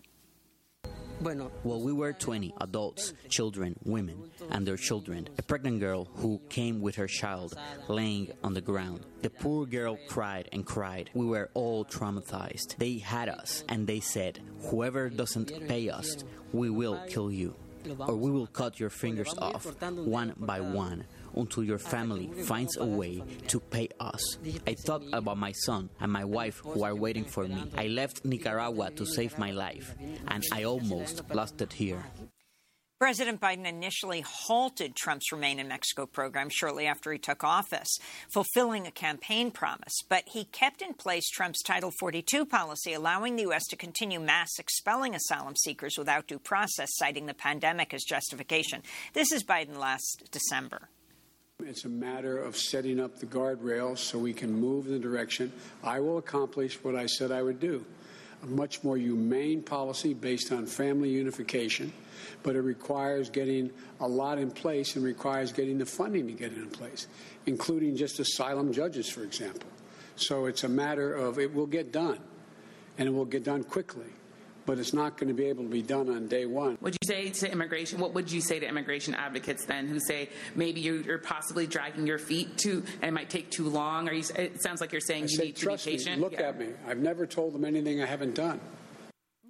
Well, we were 20 adults, children, women, and their children. A pregnant girl who came with her child laying on the ground. The poor girl cried and cried. We were all traumatized. They had us, and they said, whoever doesn't pay us, we will kill you. Or we will cut your fingers off, one by one, until your family finds a way to pay us. I thought about my son and my wife who are waiting for me. I left Nicaragua to save my life, and I almost lost it here. President Biden initially halted Trump's Remain in Mexico program shortly after he took office, fulfilling a campaign promise. But he kept in place Trump's Title 42 policy, allowing the U.S. to continue mass expelling asylum seekers without due process, citing the pandemic as justification. This is Biden last December. It's a matter of setting up the guardrails so we can move in the direction. I will accomplish what I said I would do. A much more humane policy based on family unification, but it requires getting a lot in place and requires getting the funding to get it in place, including just asylum judges, for example. So it's a matter of it will get done, and it will get done quickly, but it's not going to be able to be done on day one. Would you say to immigration, what would you say to immigration advocates then who say maybe you're possibly dragging your feet too and it might take too long? Or it sounds like you're saying you need to be patient. Look at me. I've never told them anything I haven't done.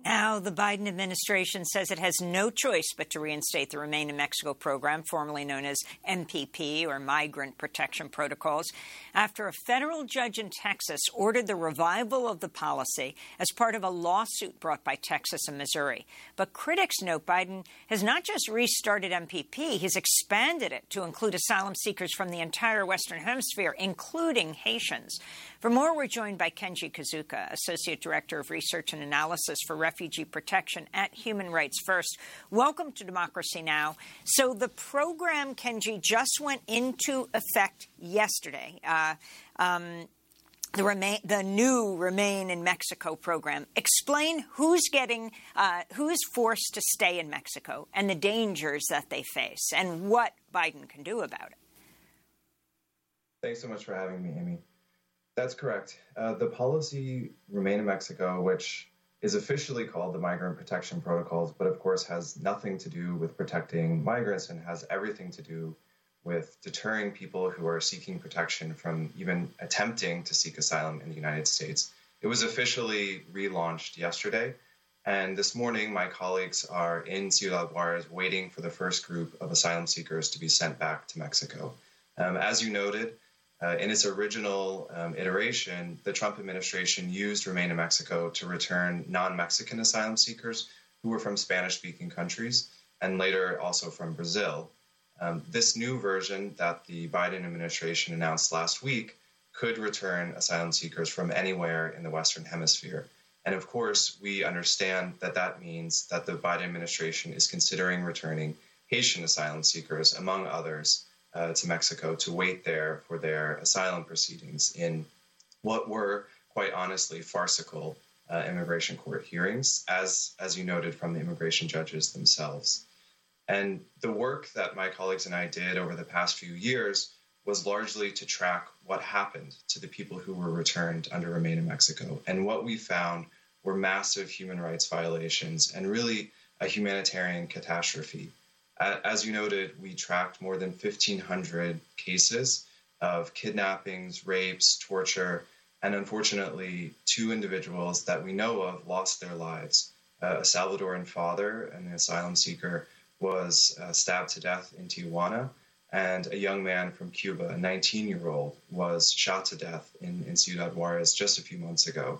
Now, the Biden administration says it has no choice but to reinstate the Remain in Mexico program, formerly known as MPP, or Migrant Protection Protocols, after a federal judge in Texas ordered the revival of the policy as part of a lawsuit brought by Texas and Missouri. But critics note Biden has not just restarted MPP, he's expanded it to include asylum seekers from the entire Western Hemisphere, including Haitians. For more, we're joined by Kenji Kazuka, Associate Director of Research and Analysis for Refugee Protection at Human Rights First. Welcome to Democracy Now! So the program, Kenji, just went into effect yesterday. The new Remain in Mexico program. Explain who's forced to stay in Mexico and the dangers that they face and what Biden can do about it. Thanks so much for having me, Amy. That's correct. The policy Remain in Mexico, which is officially called the Migrant Protection Protocols, but of course has nothing to do with protecting migrants and has everything to do with deterring people who are seeking protection from even attempting to seek asylum in the United States. It was officially relaunched yesterday, and this morning my colleagues are in Ciudad Juarez waiting for the first group of asylum seekers to be sent back to Mexico. As you noted, in its original iteration, the Trump administration used Remain in Mexico to return non-Mexican asylum seekers who were from Spanish-speaking countries and later also from Brazil. This new version that the Biden administration announced last week could return asylum seekers from anywhere in the Western Hemisphere. And of course, we understand that that means that the Biden administration is considering returning Haitian asylum seekers, among others, to Mexico to wait there for their asylum proceedings in what were, quite honestly, farcical immigration court hearings, as you noted from the immigration judges themselves. And the work that my colleagues and I did over the past few years was largely to track what happened to the people who were returned under Remain in Mexico. And what we found were massive human rights violations and really a humanitarian catastrophe. As you noted, we tracked more than 1,500 cases of kidnappings, rapes, torture, and unfortunately, 2 individuals that we know of lost their lives. A Salvadoran father, an asylum seeker, was stabbed to death in Tijuana, and a young man from Cuba, a 19-year-old, was shot to death in Ciudad Juarez just a few months ago.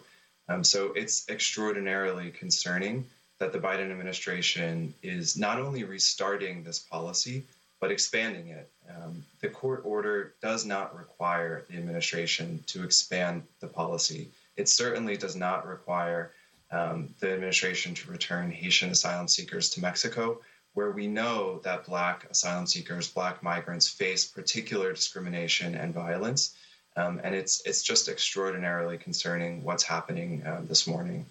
So it's extraordinarily concerning that the Biden administration is not only restarting this policy, but expanding it. The court order does not require the administration to expand the policy. It certainly does not require the administration to return Haitian asylum seekers to Mexico, where we know that Black asylum seekers, Black migrants face particular discrimination and violence. And it's just extraordinarily concerning what's happening this morning.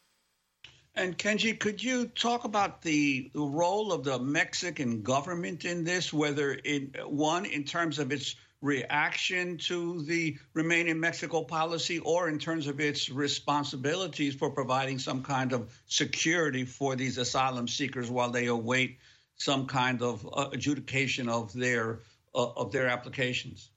And Kenji, could you talk about the role of the Mexican government in this, whether in terms of its reaction to the Remain in Mexico policy, or in terms of its responsibilities for providing some kind of security for these asylum seekers while they await some kind of adjudication of their applications?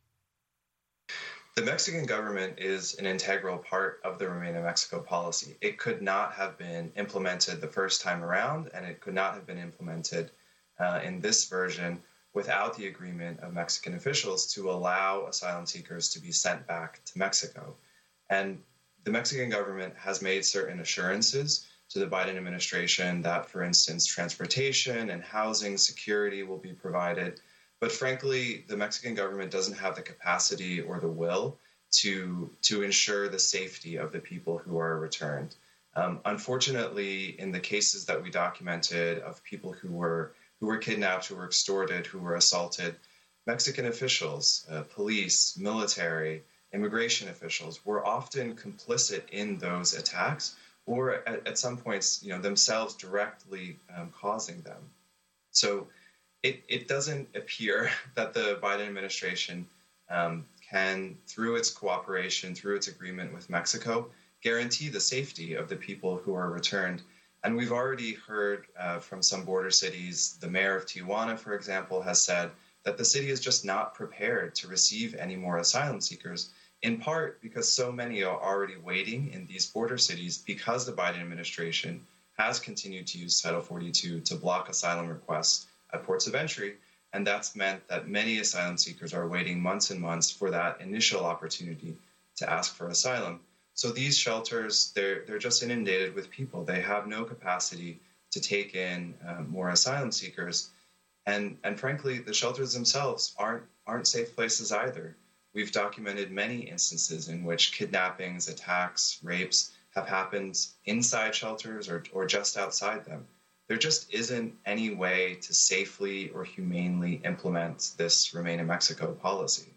The Mexican government is an integral part of the Remain in Mexico policy. It could not have been implemented the first time around, and it could not have been implemented in this version without the agreement of Mexican officials to allow asylum seekers to be sent back to Mexico. And the Mexican government has made certain assurances to the Biden administration that, for instance, transportation and housing security will be provided. But frankly, the Mexican government doesn't have the capacity or the will to ensure the safety of the people who are returned. Unfortunately, in the cases that we documented of people who were kidnapped, who were extorted, who were assaulted, Mexican officials, police, military, immigration officials were often complicit in those attacks, or at some points, themselves directly causing them. So it doesn't appear that the Biden administration can, through its cooperation, through its agreement with Mexico, guarantee the safety of the people who are returned. And we've already heard from some border cities, the mayor of Tijuana, for example, has said that the city is just not prepared to receive any more asylum seekers, in part because so many are already waiting in these border cities because the Biden administration has continued to use Title 42 to block asylum requests at ports of entry, and that's meant that many asylum seekers are waiting months and months for that initial opportunity to ask for asylum. So these shelters, they're just inundated with people. They have no capacity to take in more asylum seekers. And frankly, the shelters themselves aren't safe places either. We've documented many instances in which kidnappings, attacks, rapes have happened inside shelters or just outside them. There just isn't any way to safely or humanely implement this Remain in Mexico policy.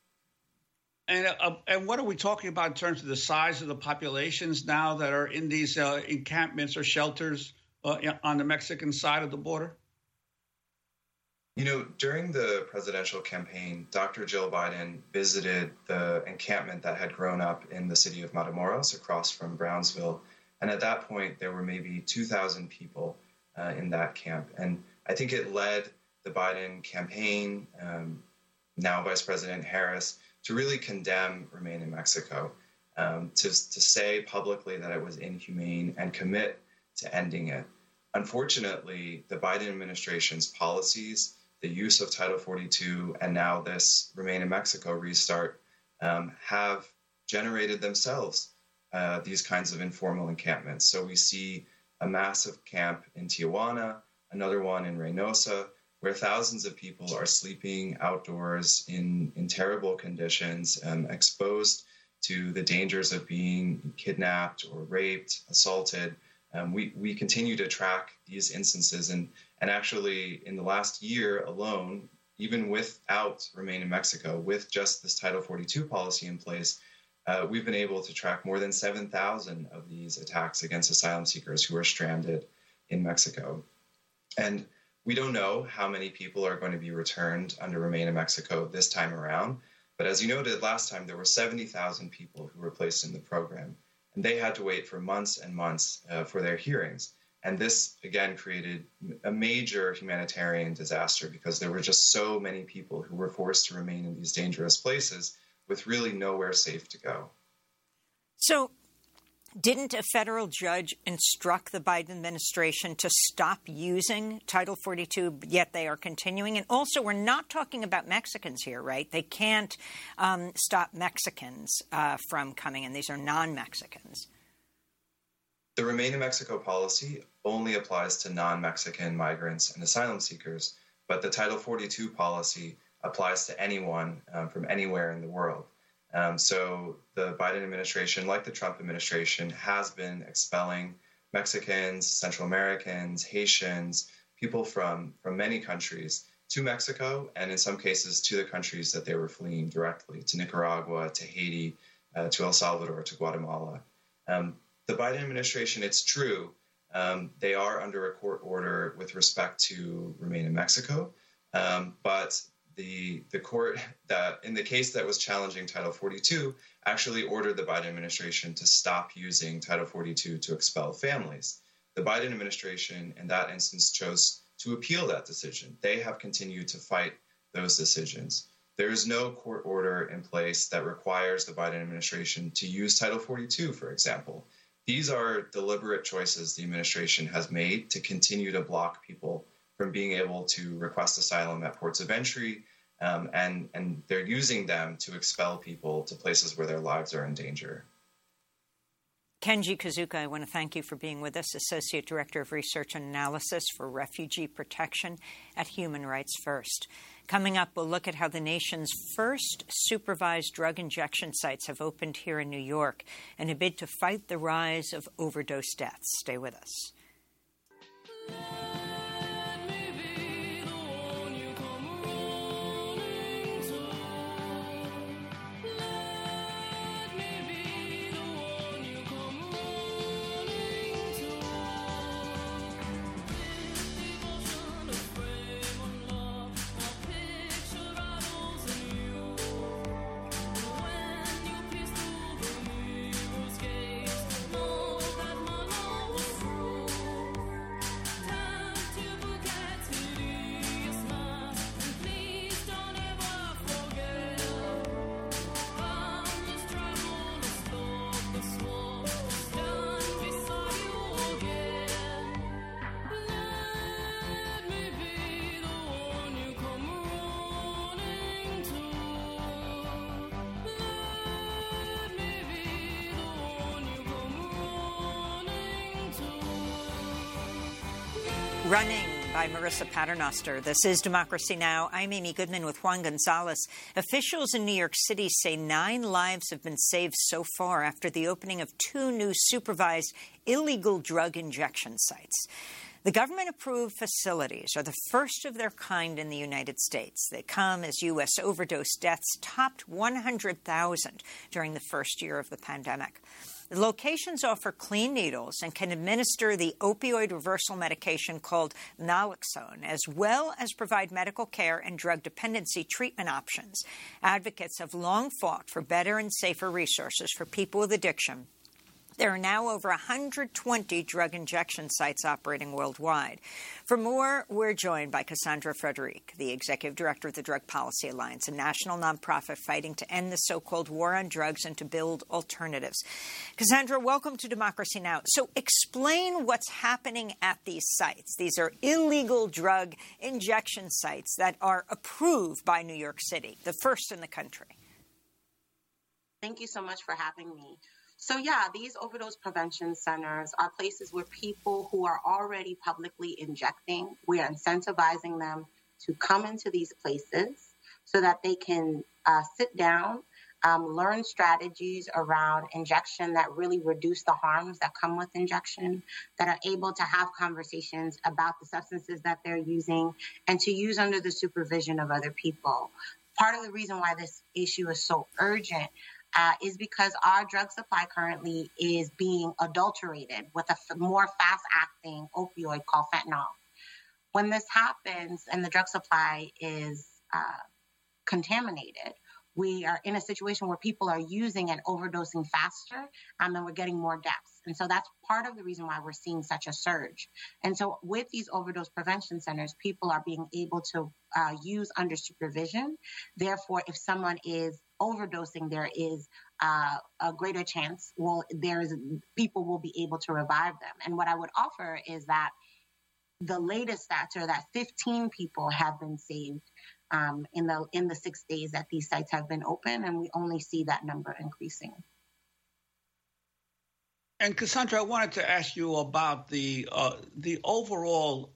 And what are we talking about in terms of the size of the populations now that are in these encampments or shelters on the Mexican side of the border? You know, during the presidential campaign, Dr. Jill Biden visited the encampment that had grown up in the city of Matamoros across from Brownsville. And at that point, there were maybe 2,000 people in that camp. And I think it led the Biden campaign, now Vice President Harris, to really condemn Remain in Mexico, to say publicly that it was inhumane and commit to ending it. Unfortunately, the Biden administration's policies, the use of Title 42, and now this Remain in Mexico restart have generated themselves these kinds of informal encampments. So we see a massive camp in Tijuana, another one in Reynosa, where thousands of people are sleeping outdoors in terrible conditions, exposed to the dangers of being kidnapped or raped, assaulted. We continue to track these instances, and actually in the last year alone, even without Remain in Mexico, with just this Title 42 policy in place, we've been able to track more than 7,000 of these attacks against asylum seekers who are stranded in Mexico. And we don't know how many people are going to be returned under Remain in Mexico this time around. But as you noted, last time there were 70,000 people who were placed in the program, and they had to wait for months and months for their hearings. And this, again, created a major humanitarian disaster because there were just so many people who were forced to remain in these dangerous places with really nowhere safe to go. So didn't a federal judge instruct the Biden administration to stop using Title 42, yet they are continuing? And also, we're not talking about Mexicans here, right? They can't stop Mexicans from coming in. These are non-Mexicans. The Remain in Mexico policy only applies to non-Mexican migrants and asylum seekers, but the Title 42 policy applies to anyone from anywhere in the world. So the Biden administration, like the Trump administration, has been expelling Mexicans, Central Americans, Haitians, people from many countries to Mexico, and in some cases to the countries that they were fleeing directly, to Nicaragua, to Haiti, to El Salvador, to Guatemala. The Biden administration, it's true, they are under a court order with respect to Remain in Mexico, but the court that, in the case that was challenging Title 42, actually ordered the Biden administration to stop using Title 42 to expel families. The Biden administration, in that instance, chose to appeal that decision. They have continued to fight those decisions. There is no court order in place that requires the Biden administration to use Title 42, for example. These are deliberate choices the administration has made to continue to block people from being able to request asylum at ports of entry, and they're using them to expel people to places where their lives are in danger. Kenji Kazuka, I want to thank you for being with us, Associate Director of Research and Analysis for Refugee Protection at Human Rights First. Coming up, we'll look at how the nation's first supervised drug injection sites have opened here in New York in a bid to fight the rise of overdose deaths. Stay with us. Running by Marissa Paternoster. This is Democracy Now! I'm Amy Goodman with Juan Gonzalez. Officials in New York City say 9 lives have been saved so far after the opening of 2 new supervised illegal drug injection sites. The government-approved facilities are the first of their kind in the United States. They come as U.S. overdose deaths topped 100,000 during the first year of the pandemic. The locations offer clean needles and can administer the opioid reversal medication called naloxone, as well as provide medical care and drug dependency treatment options. Advocates have long fought for better and safer resources for people with addiction. There are now over 120 drug injection sites operating worldwide. For more, we're joined by Cassandra Frederique, the Executive Director of the Drug Policy Alliance, a national nonprofit fighting to end the so-called war on drugs and to build alternatives. Cassandra, welcome to Democracy Now! So explain what's happening at these sites. These are illegal drug injection sites that are approved by New York City, the first in the country. Thank you so much for having me. So yeah, these overdose prevention centers are places where people who are already publicly injecting, we are incentivizing them to come into these places so that they can sit down, learn strategies around injection that really reduce the harms that come with injection, that are able to have conversations about the substances that they're using and to use under the supervision of other people. Part of the reason why this issue is so urgent is because our drug supply currently is being adulterated with a more fast-acting opioid called fentanyl. When this happens and the drug supply is contaminated, we are in a situation where people are using and overdosing faster, and we're getting more deaths. And so that's part of the reason why we're seeing such a surge. And so with these overdose prevention centers, people are being able to use under supervision. Therefore, if someone is overdosing, there is a greater chance, people will be able to revive them. And what I would offer is that the latest stats are that 15 people have been saved in the 6 days that these sites have been open, and we only see that number increasing. And Cassandra, I wanted to ask you about the overall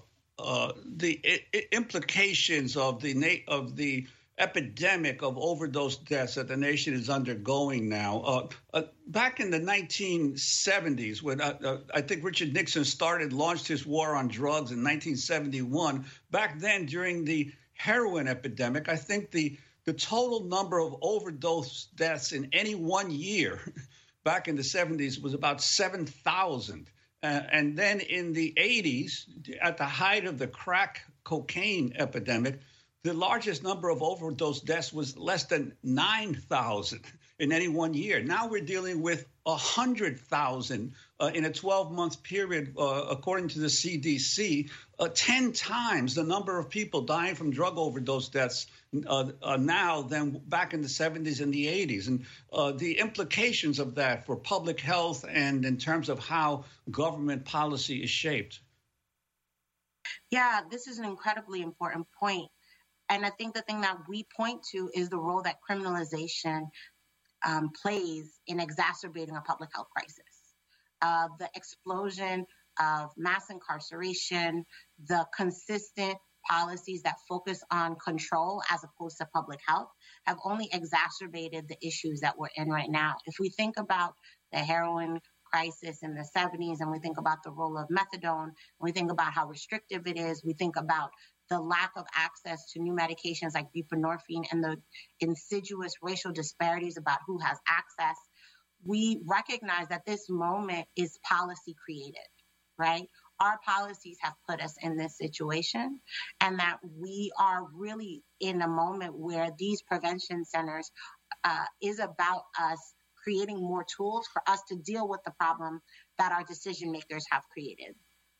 implications of the epidemic of overdose deaths that the nation is undergoing now. Back in the 1970s, when I think Richard Nixon launched his war on drugs in 1971, back then during the heroin epidemic, I think the total number of overdose deaths in any one year back in the 70s was about 7,000. And then in the 80s, at the height of the crack cocaine epidemic, the largest number of overdose deaths was less than 9,000 in any one year. Now we're dealing with 100,000 in a 12-month period, according to the CDC, 10 times the number of people dying from drug overdose deaths now than back in the 70s and the 80s. And the implications of that for public health and in terms of how government policy is shaped. Yeah, this is an incredibly important point. And I think the thing that we point to is the role that criminalization plays in exacerbating a public health crisis. The explosion of mass incarceration, the consistent policies that focus on control as opposed to public health have only exacerbated the issues that we're in right now. If we think about the heroin crisis in the 70s and we think about the role of methadone, we think about how restrictive it is, we think about the lack of access to new medications like buprenorphine and the insidious racial disparities about who has access, we recognize that this moment is policy created, right? Our policies have put us in this situation, and that we are really in a moment where these prevention centers is about us creating more tools for us to deal with the problem that our decision makers have created.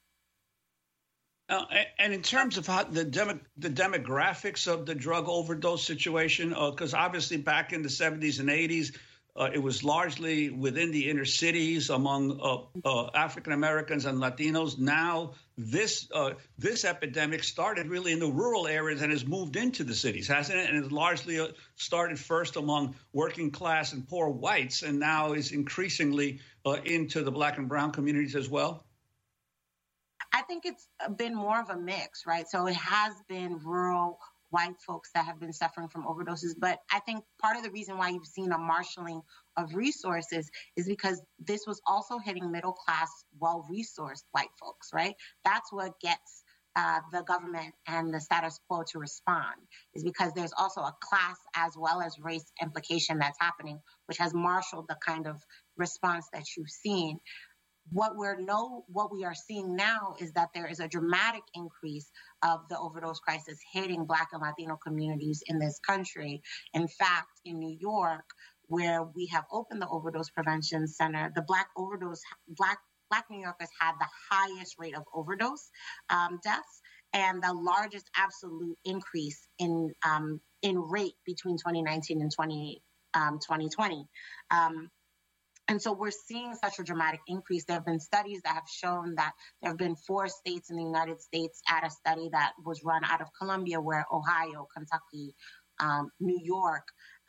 And in terms of how the demographics of the drug overdose situation, because obviously back in the 70s and 80s, it was largely within the inner cities among African Americans and Latinos. Now, this epidemic started really in the rural areas and has moved into the cities, hasn't it? And it largely started first among working class and poor whites, and now is increasingly into the Black and brown communities as well. I think it's been more of a mix, right? So it has been rural white folks that have been suffering from overdoses. But I think part of the reason why you've seen a marshaling of resources is because this was also hitting middle class, well-resourced white folks, right? That's what gets the government and the status quo to respond, is because there's also a class as well as race implication that's happening, which has marshaled the kind of response that you've seen. What we are seeing now is that there is a dramatic increase of the overdose crisis hitting Black and Latino communities in this country. In fact, in New York, where we have opened the Overdose Prevention Center, the Black New Yorkers had the highest rate of overdose deaths and the largest absolute increase in rate between 2019 and 2020. And so we're seeing such a dramatic increase. There have been studies that have shown that there have been 4 states in the United States at a study that was run out of Columbia, where Ohio, Kentucky, New York,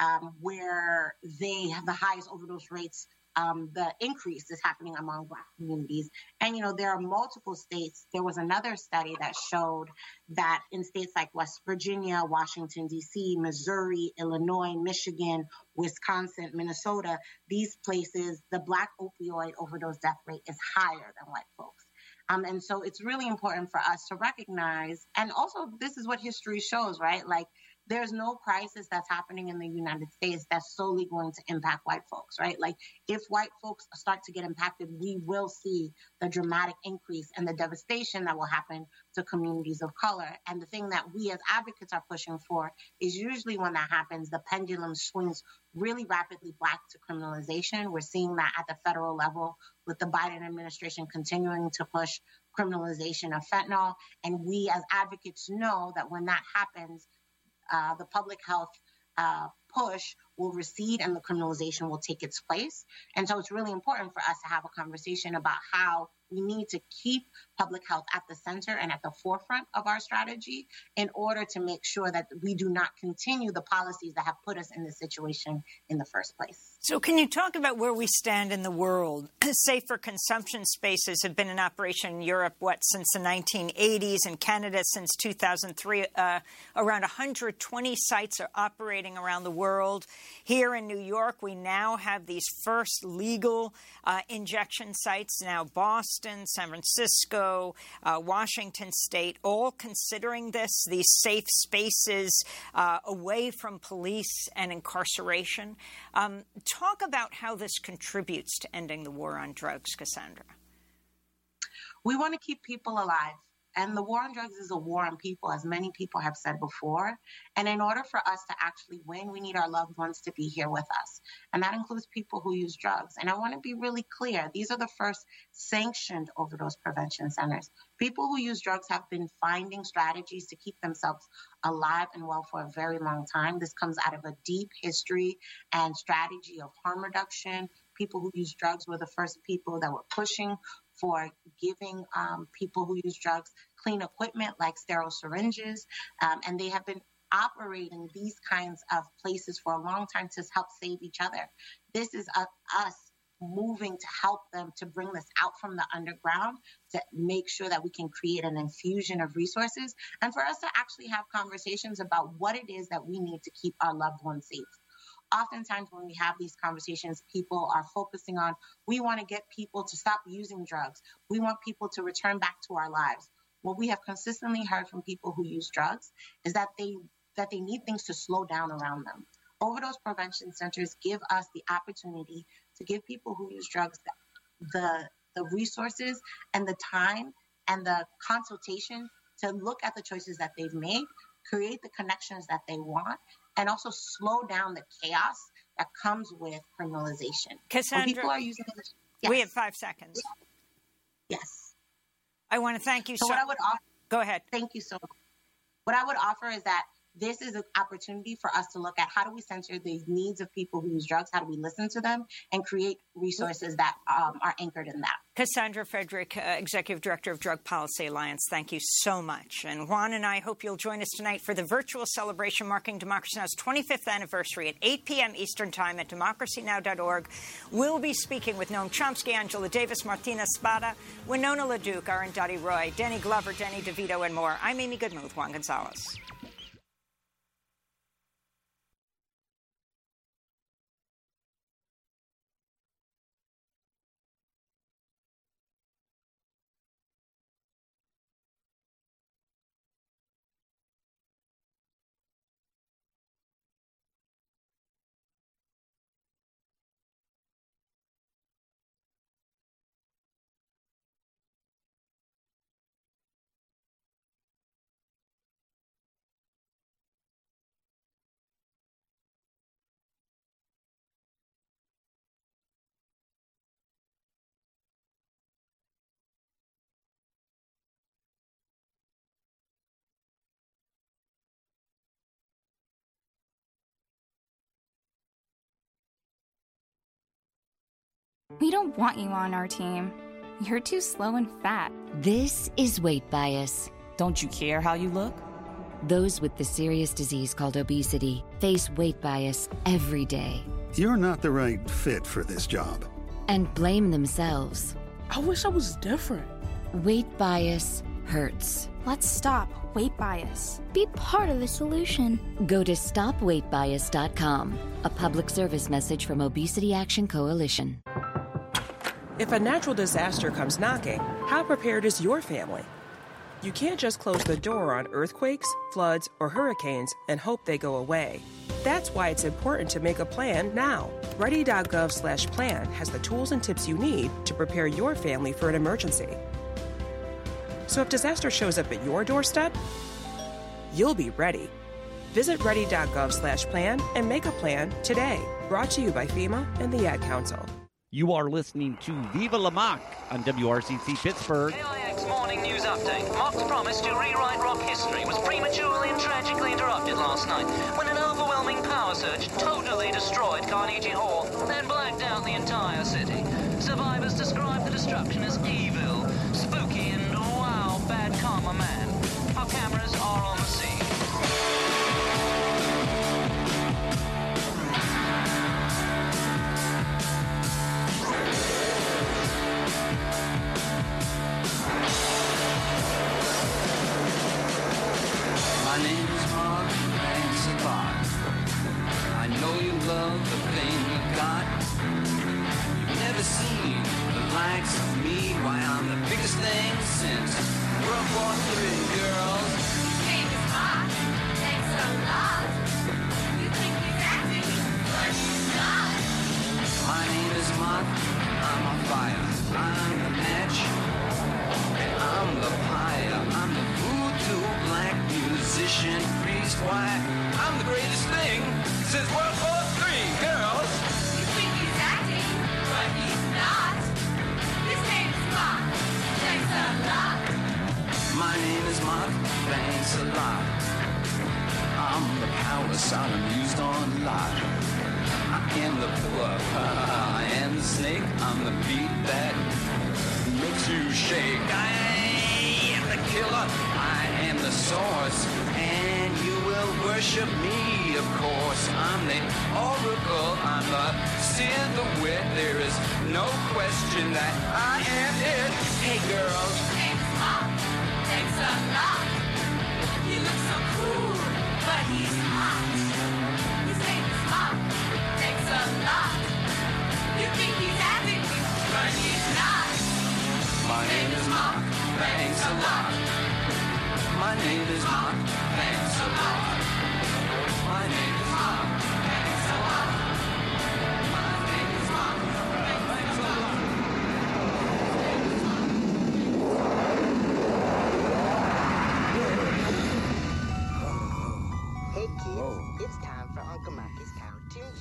where they have the highest overdose rates. The increase is happening among Black communities. And, there are multiple states. There was another study that showed that in states like West Virginia, Washington, D.C., Missouri, Illinois, Michigan, Wisconsin, Minnesota, these places, the Black opioid overdose death rate is higher than white folks. And so it's really important for us to recognize, and also this is what history shows, right? Like, there's no crisis that's happening in the United States that's solely going to impact white folks, right? Like, if white folks start to get impacted, we will see the dramatic increase and the devastation that will happen to communities of color. And the thing that we as advocates are pushing for is usually when that happens, the pendulum swings really rapidly back to criminalization. We're seeing that at the federal level with the Biden administration continuing to push criminalization of fentanyl. And we as advocates know that when that happens, the public health push will recede and the criminalization will take its place. And so it's really important for us to have a conversation about how we need to keep public health at the center and at the forefront of our strategy in order to make sure that we do not continue the policies that have put us in this situation in the first place. So can you talk about where we stand in the world? Safer consumption spaces have been in operation in Europe, since the 1980s, and Canada since 2003. Around 120 sites are operating around the world. Here in New York, we now have these first legal injection sites, now Boston, San Francisco, Washington State, all considering these safe spaces away from police and incarceration. Talk about how this contributes to ending the war on drugs, Cassandra. We want to keep people alive. And the war on drugs is a war on people, as many people have said before. And in order for us to actually win, we need our loved ones to be here with us. And that includes people who use drugs. And I want to be really clear. These are the first sanctioned overdose prevention centers. People who use drugs have been finding strategies to keep themselves alive and well for a very long time. This comes out of a deep history and strategy of harm reduction. People who use drugs were the first people that were pushing for giving people who use drugs clean equipment like sterile syringes. And they have been operating these kinds of places for a long time to help save each other. This is us moving to help them to bring this out from the underground, to make sure that we can create an infusion of resources, and for us to actually have conversations about what it is that we need to keep our loved ones safe. Oftentimes when we have these conversations, people are focusing on, we want to get people to stop using drugs. We want people to return back to our lives. What we have consistently heard from people who use drugs is that they need things to slow down around them. Overdose prevention centers give us the opportunity to give people who use drugs the resources and the time and the consultation to look at the choices that they've made, create the connections that they want, and also slow down the chaos that comes with criminalization. Cassandra, when people are using this, yes. We have 5 seconds. Yes. I want to thank you so what I would offer, Go ahead. Thank you so much. What I would offer is that this is an opportunity for us to look at how do we center the needs of people who use drugs, how do we listen to them, and create resources that are anchored in that. Cassandra Frederick, Executive Director of Drug Policy Alliance, thank you so much. And Juan and I hope you'll join us tonight for the virtual celebration marking Democracy Now!'s 25th anniversary at 8 p.m. Eastern Time at democracynow.org. We'll be speaking with Noam Chomsky, Angela Davis, Martina Spada, Winona LaDuke, Arundhati Roy, Danny Glover, Danny DeVito, and more. I'm Amy Goodman with Juan Gonzalez. We don't want you on our team. You're too slow and fat. This is weight bias. Don't you care how you look? Those with the serious disease called obesity face weight bias every day. You're not the right fit for this job. And blame themselves. I wish I was different. Weight bias hurts. Let's stop weight bias. Be part of the solution. Go to stopweightbias.com. A public service message from Obesity Action Coalition. If a natural disaster comes knocking, how prepared is your family? You can't just close the door on earthquakes, floods, or hurricanes and hope they go away. That's why it's important to make a plan now. Ready.gov/plan has the tools and tips you need to prepare your family for an emergency. So if disaster shows up at your doorstep, you'll be ready. Visit ready.gov/plan and make a plan today. Brought to you by FEMA and the Ad Council. You are listening to Viva La Mock on WRCC Pittsburgh. KIX Morning News Update. Mock's promise to rewrite rock history was prematurely and tragically interrupted last night when an overwhelming power surge totally destroyed Carnegie Hall, then blacked out the entire city. Survivors describe the destruction as evil, spooky, and wow, bad karma man. Our cameras are on the scene. My name is Mark, thanks a lot. I know you love the thing you got. You've never seen the likes of me. Why, I'm the biggest thing since World War III, girls. His name is Mark, thanks a lot. You think he's acting, but he's not. My name is Mark, I'm on fire. I'm the match, and I'm the pyre. I'm the voodoo black musician priest. Why, I'm the greatest thing since World War III, girls. You think he's acting, but he's not. His name is Mark, thanks a lot. My name is Mark, thanks a lot. I'm the power Sodom used on Lot. I am the pillar, I am the snake. I'm the beat that makes you shake. I am the killer, I am the source, and you will worship me, of course. I'm the oracle, I'm the silhouette. There is no question that I am it. Hey girls. His name is Mark, thanks a lot. He looks so cool, but he's hot. His name is Mark, thanks a lot. You think he's acting, but he's not. My name is Mark, thanks a lot. My name is Mark, thanks a lot. My name is Mark, thanks a lot. My name is Mark, thanks a lot. Hey kids, it's time for Uncle Marcus Cartoon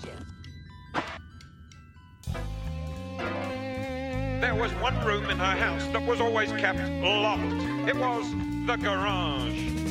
Show. There was one room in her house that was always kept locked. It was the garage.